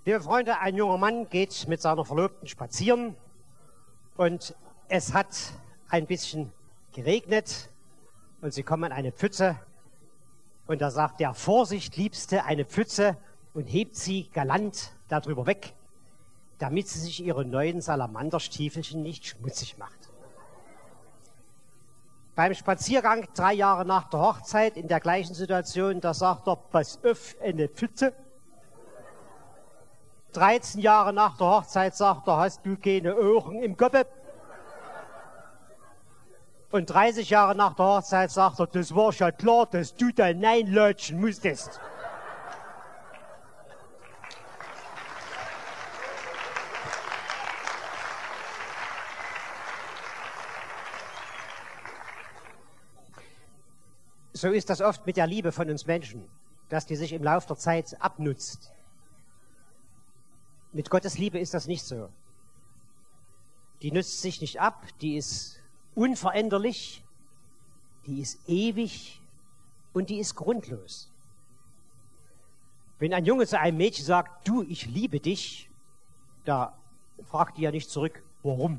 Liebe Freunde, ein junger Mann geht mit seiner Verlobten spazieren und es hat ein bisschen geregnet und sie kommen an eine Pfütze und da sagt der: Vorsicht, Liebste, eine Pfütze, und hebt sie galant darüber weg, damit sie sich ihre neuen Salamanderstiefelchen nicht schmutzig macht. Beim Spaziergang 3 Jahre nach der Hochzeit in der gleichen Situation, da sagt er: Pass auf, eine Pfütze. 13 Jahre nach der Hochzeit sagt er: Hast du keine Ohren im Kopf? Und 30 Jahre nach der Hochzeit sagt er: Das war schon klar, dass du da reinlatschen musstest. So ist das oft mit der Liebe von uns Menschen, dass die sich im Laufe der Zeit abnutzt. Mit Gottes Liebe ist das nicht so. Die nutzt sich nicht ab, die ist unveränderlich, die ist ewig und die ist grundlos. Wenn ein Junge zu einem Mädchen sagt: Du, ich liebe dich, da fragt die ja nicht zurück: Warum?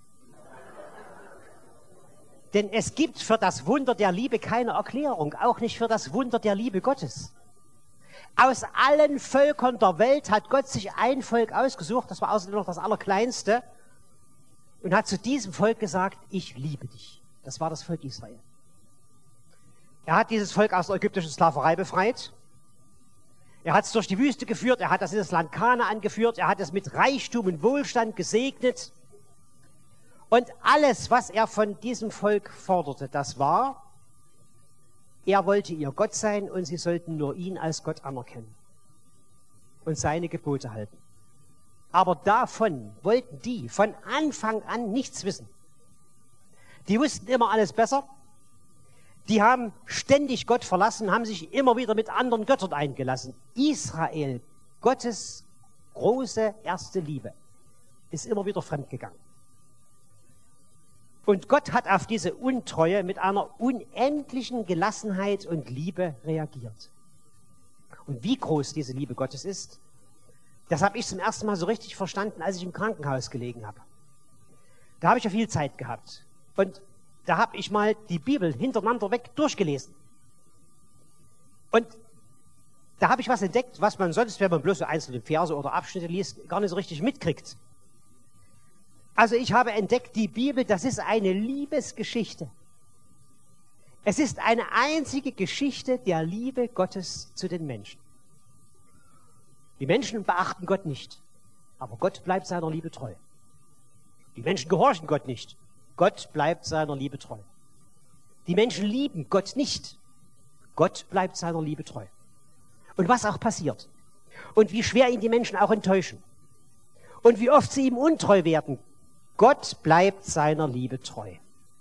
Denn es gibt für das Wunder der Liebe keine Erklärung, auch nicht für das Wunder der Liebe Gottes. Aus allen Völkern der Welt hat Gott sich ein Volk ausgesucht, das war außerdem noch das Allerkleinste, und hat zu diesem Volk gesagt: Ich liebe dich. Das war das Volk Israel. Er hat dieses Volk aus der ägyptischen Sklaverei befreit. Er hat es durch die Wüste geführt, er hat es in das Land Kanaan geführt, er hat es mit Reichtum und Wohlstand gesegnet. Und alles, was er von diesem Volk forderte, das war: Er wollte ihr Gott sein und sie sollten nur ihn als Gott anerkennen und seine Gebote halten. Aber davon wollten die von Anfang an nichts wissen. Die wussten immer alles besser. Die haben ständig Gott verlassen, haben sich immer wieder mit anderen Göttern eingelassen. Israel, Gottes große erste Liebe, ist immer wieder fremdgegangen. Und Gott hat auf diese Untreue mit einer unendlichen Gelassenheit und Liebe reagiert. Und wie groß diese Liebe Gottes ist, das habe ich zum ersten Mal so richtig verstanden, als ich im Krankenhaus gelegen habe. Da habe ich ja viel Zeit gehabt. Und da habe ich mal die Bibel hintereinander weg durchgelesen. Und da habe ich was entdeckt, was man sonst, wenn man bloß so einzelne Verse oder Abschnitte liest, gar nicht so richtig mitkriegt. Also ich habe entdeckt, die Bibel, das ist eine Liebesgeschichte. Es ist eine einzige Geschichte der Liebe Gottes zu den Menschen. Die Menschen beachten Gott nicht, aber Gott bleibt seiner Liebe treu. Die Menschen gehorchen Gott nicht, Gott bleibt seiner Liebe treu. Die Menschen lieben Gott nicht, Gott bleibt seiner Liebe treu. Und was auch passiert und wie schwer ihn die Menschen auch enttäuschen und wie oft sie ihm untreu werden, Gott bleibt seiner Liebe treu.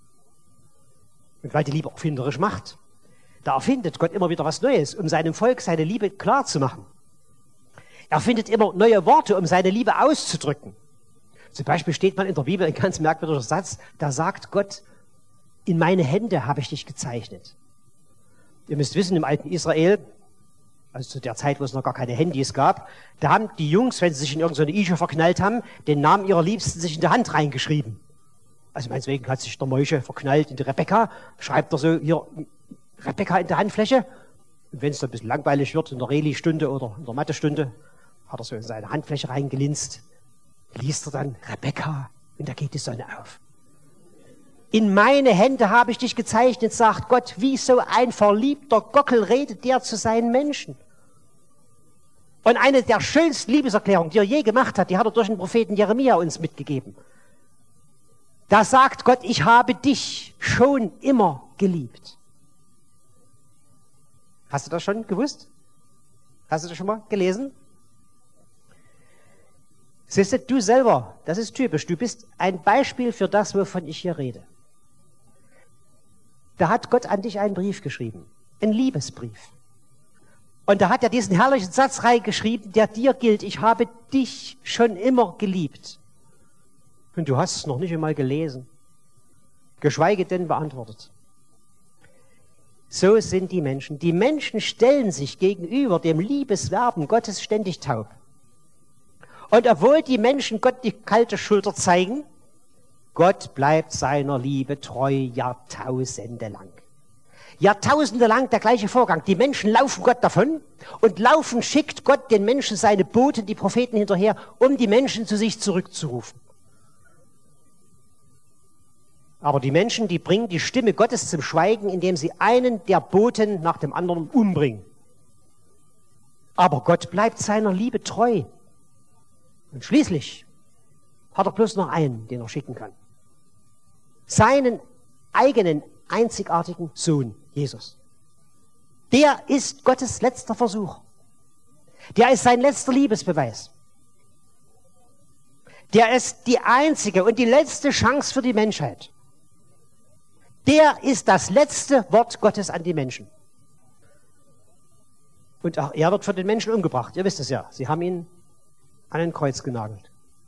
Und weil die Liebe erfinderisch macht, da erfindet Gott immer wieder was Neues, um seinem Volk seine Liebe klar zu machen. Er findet immer neue Worte, um seine Liebe auszudrücken. Zum Beispiel steht mal in der Bibel ein ganz merkwürdiger Satz, da sagt Gott: In meine Hände habe ich dich gezeichnet. Ihr müsst wissen, im alten Israel, also zu der Zeit, wo es noch gar keine Handys gab, da haben die Jungs, wenn sie sich in irgendeine Ische verknallt haben, den Namen ihrer Liebsten sich in der Hand reingeschrieben. Also meinetwegen hat sich der Moische verknallt in die Rebekka, schreibt er so hier Rebekka in der Handfläche. Und wenn es dann ein bisschen langweilig wird, in der Reli-Stunde oder in der Mathe-Stunde, hat er so in seine Handfläche reingelinst, liest er dann Rebekka und da geht die Sonne auf. In meine Hände habe ich dich gezeichnet, sagt Gott. Wie so ein verliebter Gockel redet der zu seinen Menschen. Und eine der schönsten Liebeserklärungen, die er je gemacht hat, die hat er durch den Propheten Jeremia uns mitgegeben. Da sagt Gott: Ich habe dich schon immer geliebt. Hast du das schon gewusst? Hast du das schon mal gelesen? Siehst du selber, das ist typisch, du bist ein Beispiel für das, wovon ich hier rede. Da hat Gott an dich einen Brief geschrieben, einen Liebesbrief. Und da hat er diesen herrlichen Satz reingeschrieben, der dir gilt: Ich habe dich schon immer geliebt. Und du hast es noch nicht einmal gelesen, geschweige denn beantwortet. So sind die Menschen. Die Menschen stellen sich gegenüber dem Liebeswerben Gottes ständig taub. Und obwohl die Menschen Gott die kalte Schulter zeigen, Gott bleibt seiner Liebe treu Jahrtausende lang. Jahrtausende lang der gleiche Vorgang. Die Menschen laufen Gott davon und laufen schickt Gott den Menschen seine Boten, die Propheten hinterher, um die Menschen zu sich zurückzurufen. Aber die Menschen, die bringen die Stimme Gottes zum Schweigen, indem sie einen der Boten nach dem anderen umbringen. Aber Gott bleibt seiner Liebe treu. Und schließlich hat er bloß noch einen, den er schicken kann. Seinen eigenen, einzigartigen Sohn, Jesus. Der ist Gottes letzter Versuch. Der ist sein letzter Liebesbeweis. Der ist die einzige und die letzte Chance für die Menschheit. Der ist das letzte Wort Gottes an die Menschen. Und auch er wird von den Menschen umgebracht. Ihr wisst es ja. Sie haben ihn an ein Kreuz genagelt.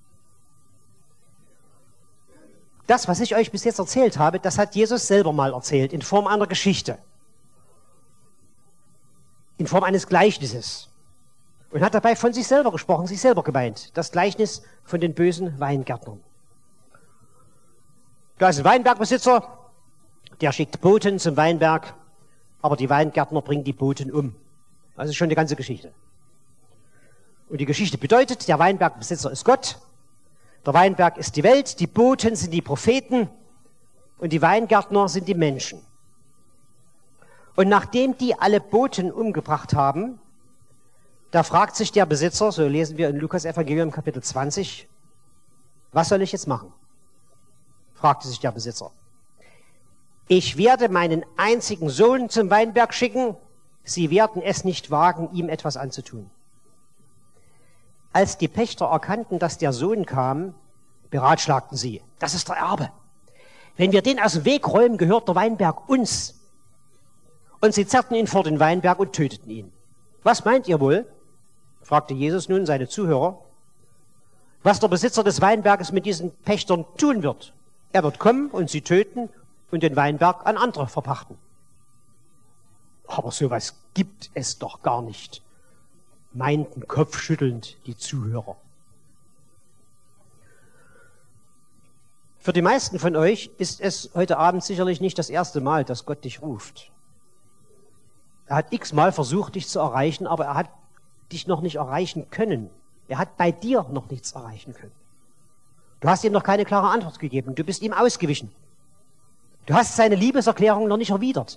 Das, was ich euch bis jetzt erzählt habe, das hat Jesus selber mal erzählt, in Form einer Geschichte. In Form eines Gleichnisses. Und hat dabei von sich selber gesprochen, sich selber gemeint. Das Gleichnis von den bösen Weingärtnern. Da ist ein Weinbergbesitzer, der schickt Boten zum Weinberg, aber die Weingärtner bringen die Boten um. Das ist schon die ganze Geschichte. Und die Geschichte bedeutet, der Weinbergbesitzer ist Gott, der Weinberg ist die Welt, die Boten sind die Propheten und die Weingärtner sind die Menschen. Und nachdem die alle Boten umgebracht haben, da fragt sich der Besitzer, so lesen wir in Lukas Evangelium Kapitel 20, was soll ich jetzt machen? Fragte sich der Besitzer. Ich werde meinen einzigen Sohn zum Weinberg schicken, sie werden es nicht wagen, ihm etwas anzutun. Als die Pächter erkannten, dass der Sohn kam, beratschlagten sie, das ist der Erbe. Wenn wir den aus dem Weg räumen, gehört der Weinberg uns. Und sie zerrten ihn vor den Weinberg und töteten ihn. Was meint ihr wohl? Fragte Jesus nun seine Zuhörer. Was der Besitzer des Weinberges mit diesen Pächtern tun wird? Er wird kommen und sie töten und den Weinberg an andere verpachten. Aber sowas gibt es doch gar nicht, meinten kopfschüttelnd die Zuhörer. Für die meisten von euch ist es heute Abend sicherlich nicht das erste Mal, dass Gott dich ruft. Er hat x-mal versucht, dich zu erreichen, aber er hat dich noch nicht erreichen können. Er hat bei dir noch nichts erreichen können. Du hast ihm noch keine klare Antwort gegeben. Du bist ihm ausgewichen. Du hast seine Liebeserklärung noch nicht erwidert.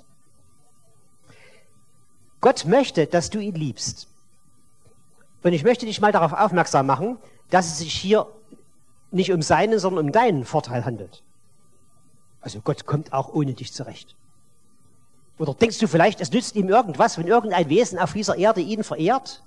Gott möchte, dass du ihn liebst. Und ich möchte dich mal darauf aufmerksam machen, dass es sich hier nicht um seinen, sondern um deinen Vorteil handelt. Also Gott kommt auch ohne dich zurecht. Oder denkst du vielleicht, es nützt ihm irgendwas, wenn irgendein Wesen auf dieser Erde ihn verehrt?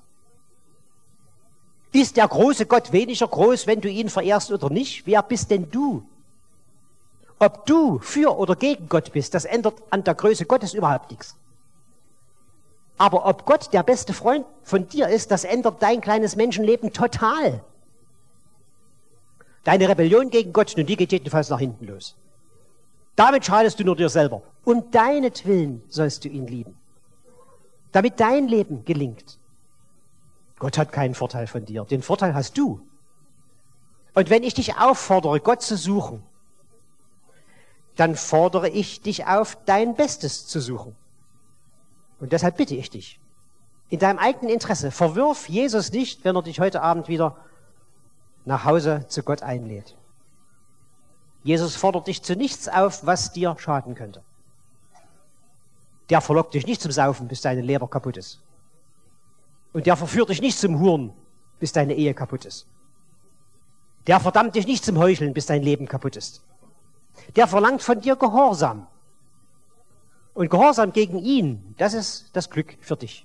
Ist der große Gott weniger groß, wenn du ihn verehrst oder nicht? Wer bist denn du? Ob du für oder gegen Gott bist, das ändert an der Größe Gottes überhaupt nichts. Aber ob Gott der beste Freund von dir ist, das ändert dein kleines Menschenleben total. Deine Rebellion gegen Gott, nun die geht jedenfalls nach hinten los. Damit schadest du nur dir selber. Um deinetwillen sollst du ihn lieben. Damit dein Leben gelingt. Gott hat keinen Vorteil von dir. Den Vorteil hast du. Und wenn ich dich auffordere, Gott zu suchen, dann fordere ich dich auf, dein Bestes zu suchen. Und deshalb bitte ich dich, in deinem eigenen Interesse, verwirf Jesus nicht, wenn er dich heute Abend wieder nach Hause zu Gott einlädt. Jesus fordert dich zu nichts auf, was dir schaden könnte. Der verlockt dich nicht zum Saufen, bis deine Leber kaputt ist. Und der verführt dich nicht zum Huren, bis deine Ehe kaputt ist. Der verdammt dich nicht zum Heucheln, bis dein Leben kaputt ist. Der verlangt von dir Gehorsam. Und Gehorsam gegen ihn, das ist das Glück für dich.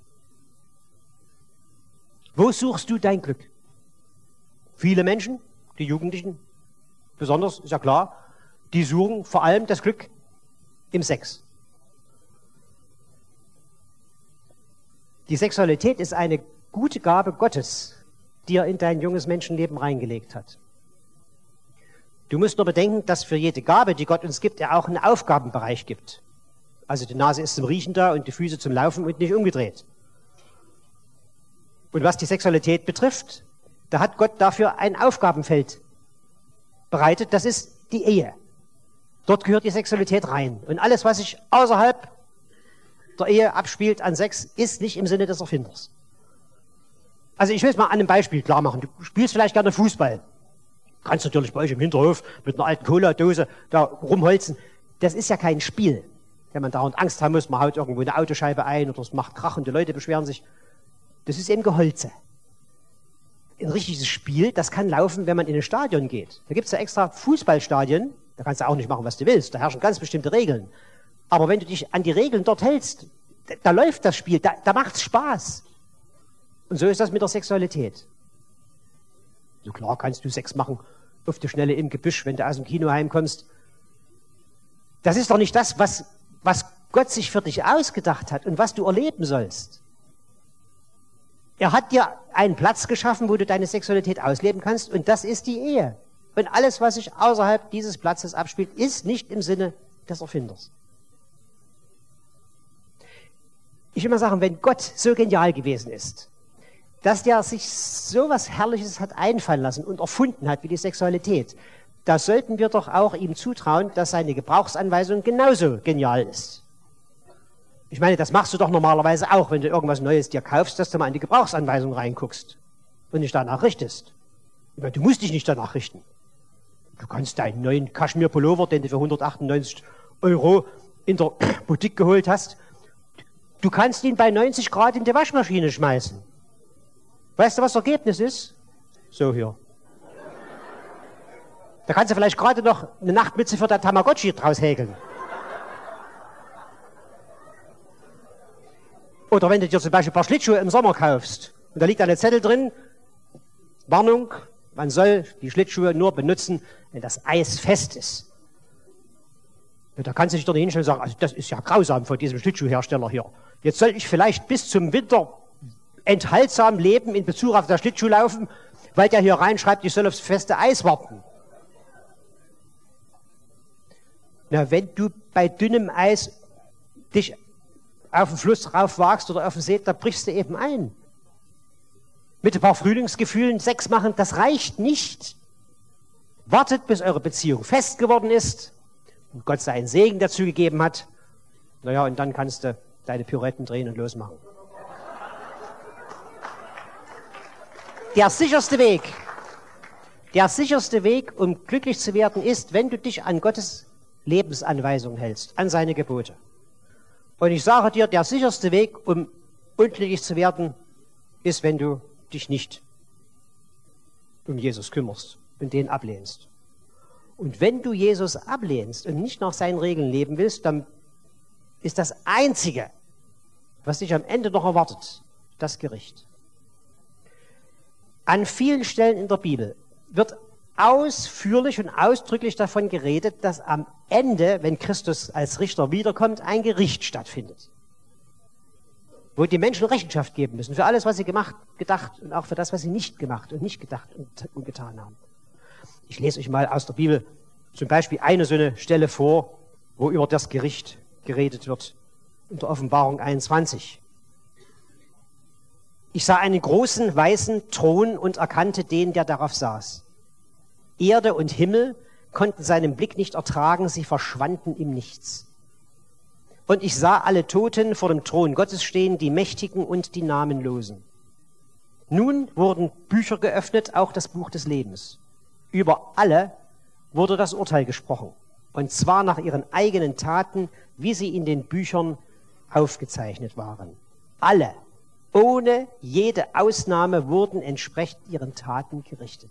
Wo suchst du dein Glück? Viele Menschen, die Jugendlichen, besonders, ist ja klar, die suchen vor allem das Glück im Sex. Die Sexualität ist eine gute Gabe Gottes, die er in dein junges Menschenleben reingelegt hat. Du musst nur bedenken, dass für jede Gabe, die Gott uns gibt, er auch einen Aufgabenbereich gibt. Also die Nase ist zum Riechen da und die Füße zum Laufen und nicht umgedreht. Und was die Sexualität betrifft, Da hat Gott dafür ein Aufgabenfeld bereitet, das ist die Ehe. Dort gehört die Sexualität rein. Und alles, was sich außerhalb der Ehe abspielt an Sex, ist nicht im Sinne des Erfinders. Also ich will es mal an einem Beispiel klar machen. Du spielst vielleicht gerne Fußball. Kannst natürlich bei euch im Hinterhof mit einer alten Cola-Dose da rumholzen. Das ist ja kein Spiel, wenn man dauernd Angst haben muss, man haut irgendwo eine Autoscheibe ein oder es macht Krach und die Leute beschweren sich. Das ist eben Geholze. Ein richtiges Spiel, das kann laufen, wenn man in ein Stadion geht. Da gibt es ja extra Fußballstadien, da kannst du auch nicht machen, was du willst, da herrschen ganz bestimmte Regeln. Aber wenn du dich an die Regeln dort hältst, da läuft das Spiel, da macht's Spaß. Und so ist das mit der Sexualität. So klar kannst du Sex machen, auf die Schnelle im Gebüsch, wenn du aus dem Kino heimkommst. Das ist doch nicht das, was Gott sich für dich ausgedacht hat und was du erleben sollst. Er hat dir einen Platz geschaffen, wo du deine Sexualität ausleben kannst, und das ist die Ehe. Und alles, was sich außerhalb dieses Platzes abspielt, ist nicht im Sinne des Erfinders. Ich will mal sagen, wenn Gott so genial gewesen ist, dass der sich so was Herrliches hat einfallen lassen und erfunden hat wie die Sexualität, da sollten wir doch auch ihm zutrauen, dass seine Gebrauchsanweisung genauso genial ist. Ich meine, das machst du doch normalerweise auch, wenn du irgendwas Neues dir kaufst, dass du mal in die Gebrauchsanweisung reinguckst und dich danach richtest. Ich meine, du musst dich nicht danach richten. Du kannst deinen neuen Kaschmir-Pullover, den du für 198 € in der Boutique geholt hast, du kannst ihn bei 90 Grad in die Waschmaschine schmeißen. Weißt du, was das Ergebnis ist? So hier. Da kannst du vielleicht gerade noch eine Nachtmütze für dein Tamagotchi draus häkeln. Oder wenn du dir zum Beispiel ein paar Schlittschuhe im Sommer kaufst und da liegt eine Zettel drin, Warnung, man soll die Schlittschuhe nur benutzen, wenn das Eis fest ist. Da kannst du dich doch nicht hinstellen und sagen, also das ist ja grausam von diesem Schlittschuhhersteller hier. Jetzt soll ich vielleicht bis zum Winter enthaltsam leben in Bezug auf das Schlittschuhlaufen, weil der hier reinschreibt, ich soll aufs feste Eis warten. Na, wenn du bei dünnem Eis dich auf den Fluss rauf wagst oder auf den See, da brichst du eben ein. Mit ein paar Frühlingsgefühlen Sex machen, das reicht nicht. Wartet, bis eure Beziehung fest geworden ist und Gott seinen Segen dazu gegeben hat. Naja, und dann kannst du deine Pirouetten drehen und losmachen. Der sicherste Weg, um glücklich zu werden, ist, wenn du dich an Gottes Lebensanweisung hältst, an seine Gebote. Und ich sage dir, der sicherste Weg, um unglücklich zu werden, ist, wenn du dich nicht um Jesus kümmerst und den ablehnst. Und wenn du Jesus ablehnst und nicht nach seinen Regeln leben willst, dann ist das Einzige, was dich am Ende noch erwartet, das Gericht. An vielen Stellen in der Bibel wird ausführlich und ausdrücklich davon geredet, dass am Ende, wenn Christus als Richter wiederkommt, ein Gericht stattfindet. Wo die Menschen Rechenschaft geben müssen für alles, was sie gemacht, gedacht und auch für das, was sie nicht gemacht und nicht gedacht und getan haben. Ich lese euch mal aus der Bibel zum Beispiel eine so eine Stelle vor, wo über das Gericht geredet wird, in der Offenbarung 21. Ich sah einen großen weißen Thron und erkannte den, der darauf saß. Erde und Himmel konnten seinen Blick nicht ertragen, sie verschwanden im Nichts. Und ich sah alle Toten vor dem Thron Gottes stehen, die Mächtigen und die Namenlosen. Nun wurden Bücher geöffnet, auch das Buch des Lebens. Über alle wurde das Urteil gesprochen, und zwar nach ihren eigenen Taten, wie sie in den Büchern aufgezeichnet waren. Alle, ohne jede Ausnahme, wurden entsprechend ihren Taten gerichtet.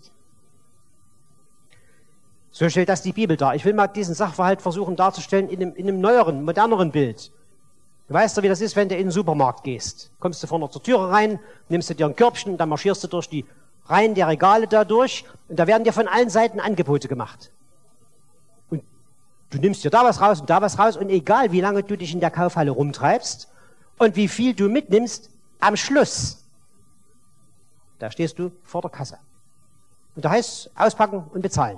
So stellt das die Bibel dar. Ich will mal diesen Sachverhalt versuchen darzustellen in einem neueren, moderneren Bild. Du weißt ja, wie das ist, wenn du in den Supermarkt gehst. Kommst du vorne zur Türe rein, nimmst du dir ein Körbchen, dann marschierst du durch die Reihen der Regale da durch und da werden dir von allen Seiten Angebote gemacht. Und du nimmst dir da was raus und egal wie lange du dich in der Kaufhalle rumtreibst und wie viel du mitnimmst, am Schluss, da stehst du vor der Kasse. Und da heißt es auspacken und bezahlen.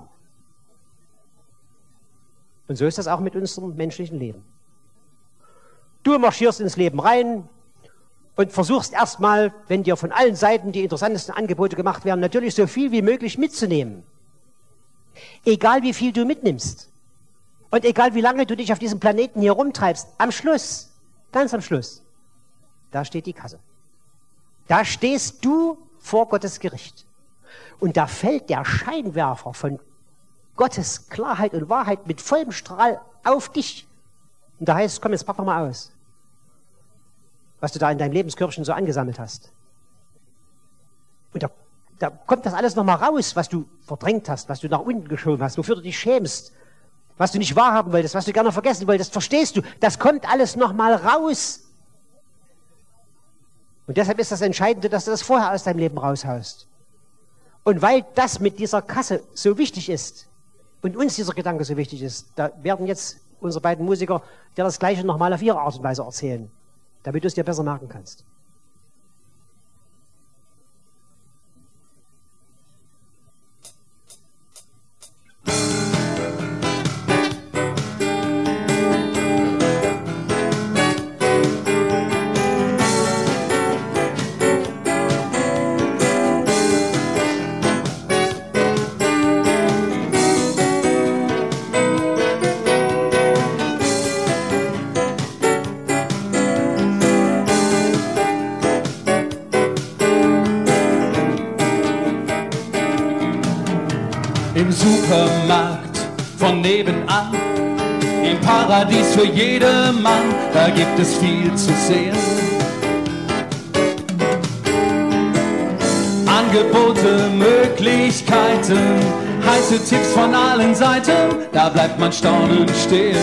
Und so ist das auch mit unserem menschlichen Leben. Du marschierst ins Leben rein und versuchst erstmal, wenn dir von allen Seiten die interessantesten Angebote gemacht werden, natürlich so viel wie möglich mitzunehmen. Egal wie viel du mitnimmst und egal wie lange du dich auf diesem Planeten hier rumtreibst, am Schluss, ganz am Schluss, da steht die Kasse. Da stehst du vor Gottes Gericht. Und da fällt der Scheinwerfer von Gottes Klarheit und Wahrheit mit vollem Strahl auf dich. Und da heißt es, komm, jetzt pack doch mal aus, was du da in deinem Lebenskörbchen so angesammelt hast. Und da kommt das alles nochmal raus, was du verdrängt hast, was du nach unten geschoben hast, wofür du dich schämst, was du nicht wahrhaben wolltest, was du gerne vergessen wolltest, verstehst du? Das kommt alles nochmal raus. Und deshalb ist das Entscheidende, dass du das vorher aus deinem Leben raushaust. Und weil das mit dieser Kasse so wichtig ist und uns dieser Gedanke so wichtig ist, da werden jetzt unsere beiden Musiker dir das Gleiche nochmal auf ihre Art und Weise erzählen, damit du es dir besser merken kannst. Im Supermarkt von nebenan, im Paradies für jedermann, da gibt es viel zu sehen. Angebote, Möglichkeiten, heiße Tipps von allen Seiten, da bleibt man staunend stehen.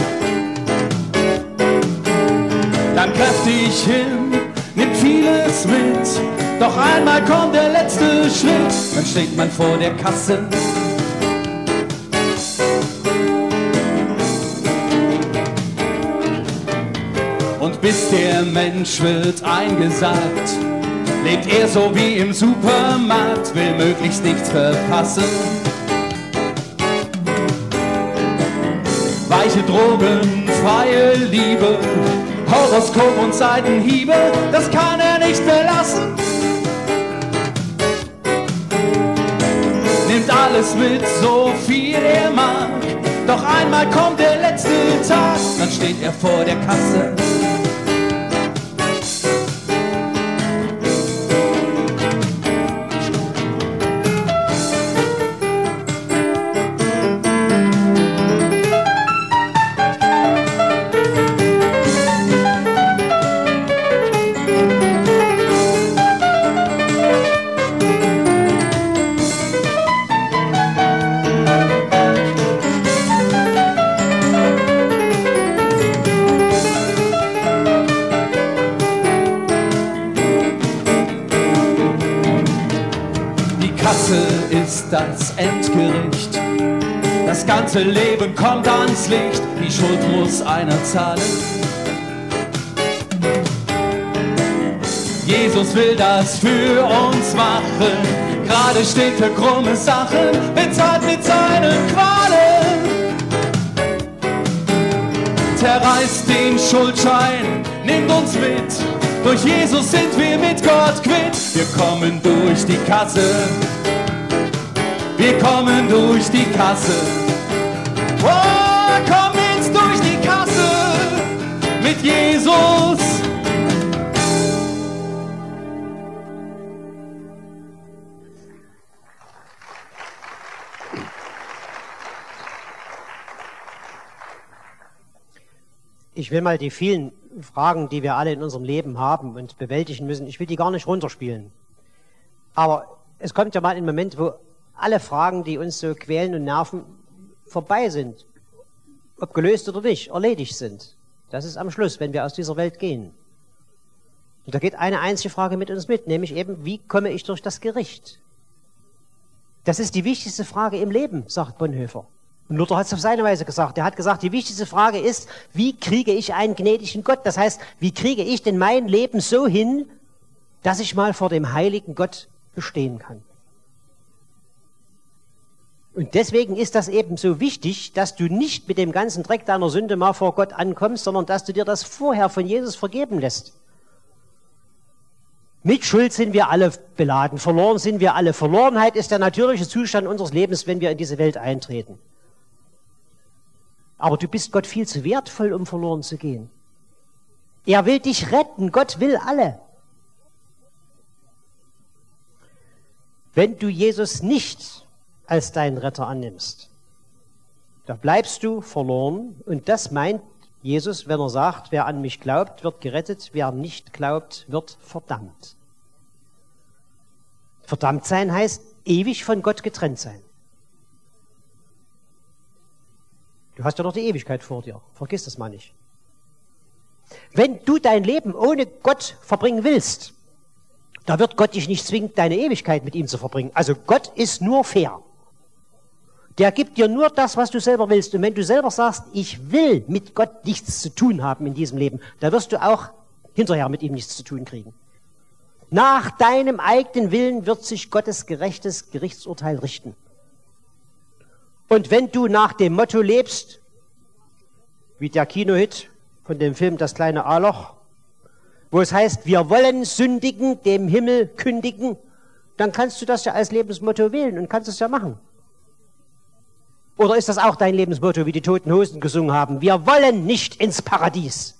Dann kräftig hin, nimmt vieles mit, doch einmal kommt der letzte Schritt, dann steht man vor der Kasse. Und bis der Mensch wird eingesagt, lebt er so wie im Supermarkt, will möglichst nichts verpassen. Weiche Drogen, freie Liebe, Horoskop und Seitenhiebe, das kann er nicht verlassen. Nimmt alles mit, so viel er mag, doch einmal kommt der letzte Tag, dann steht er vor der Kasse. Ist das Endgericht. Das ganze Leben kommt ans Licht, die Schuld muss einer zahlen. Jesus will das für uns machen, gerade steht für krumme Sachen, bezahlt mit seinen Qualen. Zerreißt den Schuldschein, nimmt uns mit, durch Jesus sind wir mit Gott quitt. Wir kommen durch die Kasse. Wir kommen durch die Kasse. Oh, komm mit durch die Kasse mit Jesus. Ich will mal die vielen Fragen, die wir alle in unserem Leben haben und bewältigen müssen, ich will die gar nicht runterspielen. Aber es kommt ja mal ein Moment, wo alle Fragen, die uns so quälen und nerven, vorbei sind. Ob gelöst oder nicht, erledigt sind. Das ist am Schluss, wenn wir aus dieser Welt gehen. Und da geht eine einzige Frage mit uns mit, nämlich eben, wie komme ich durch das Gericht? Das ist die wichtigste Frage im Leben, sagt Bonhoeffer. Und Luther hat es auf seine Weise gesagt. Er hat gesagt, die wichtigste Frage ist, wie kriege ich einen gnädigen Gott? Das heißt, wie kriege ich denn mein Leben so hin, dass ich mal vor dem heiligen Gott bestehen kann? Und deswegen ist das eben so wichtig, dass du nicht mit dem ganzen Dreck deiner Sünde mal vor Gott ankommst, sondern dass du dir das vorher von Jesus vergeben lässt. Mit Schuld sind wir alle beladen, verloren sind wir alle. Verlorenheit ist der natürliche Zustand unseres Lebens, wenn wir in diese Welt eintreten. Aber du bist Gott viel zu wertvoll, um verloren zu gehen. Er will dich retten, Gott will alle. Wenn du Jesus nicht als deinen Retter annimmst, da bleibst du verloren. Und das meint Jesus, wenn er sagt, wer an mich glaubt, wird gerettet, wer nicht glaubt, wird verdammt. Verdammt sein heißt ewig von Gott getrennt sein. Du hast ja noch die Ewigkeit vor dir, vergiss das mal nicht. Wenn du dein Leben ohne Gott verbringen willst, da wird Gott dich nicht zwingen, deine Ewigkeit mit ihm zu verbringen. Also Gott ist nur fair. Der gibt dir nur das, was du selber willst. Und wenn du selber sagst, ich will mit Gott nichts zu tun haben in diesem Leben, dann wirst du auch hinterher mit ihm nichts zu tun kriegen. Nach deinem eigenen Willen wird sich Gottes gerechtes Gerichtsurteil richten. Und wenn du nach dem Motto lebst, wie der Kinohit von dem Film Das kleine A-Loch, wo es heißt, wir wollen sündigen, dem Himmel kündigen, dann kannst du das ja als Lebensmotto wählen und kannst es ja machen. Oder ist das auch dein Lebensmotto, wie die Toten Hosen gesungen haben? Wir wollen nicht ins Paradies.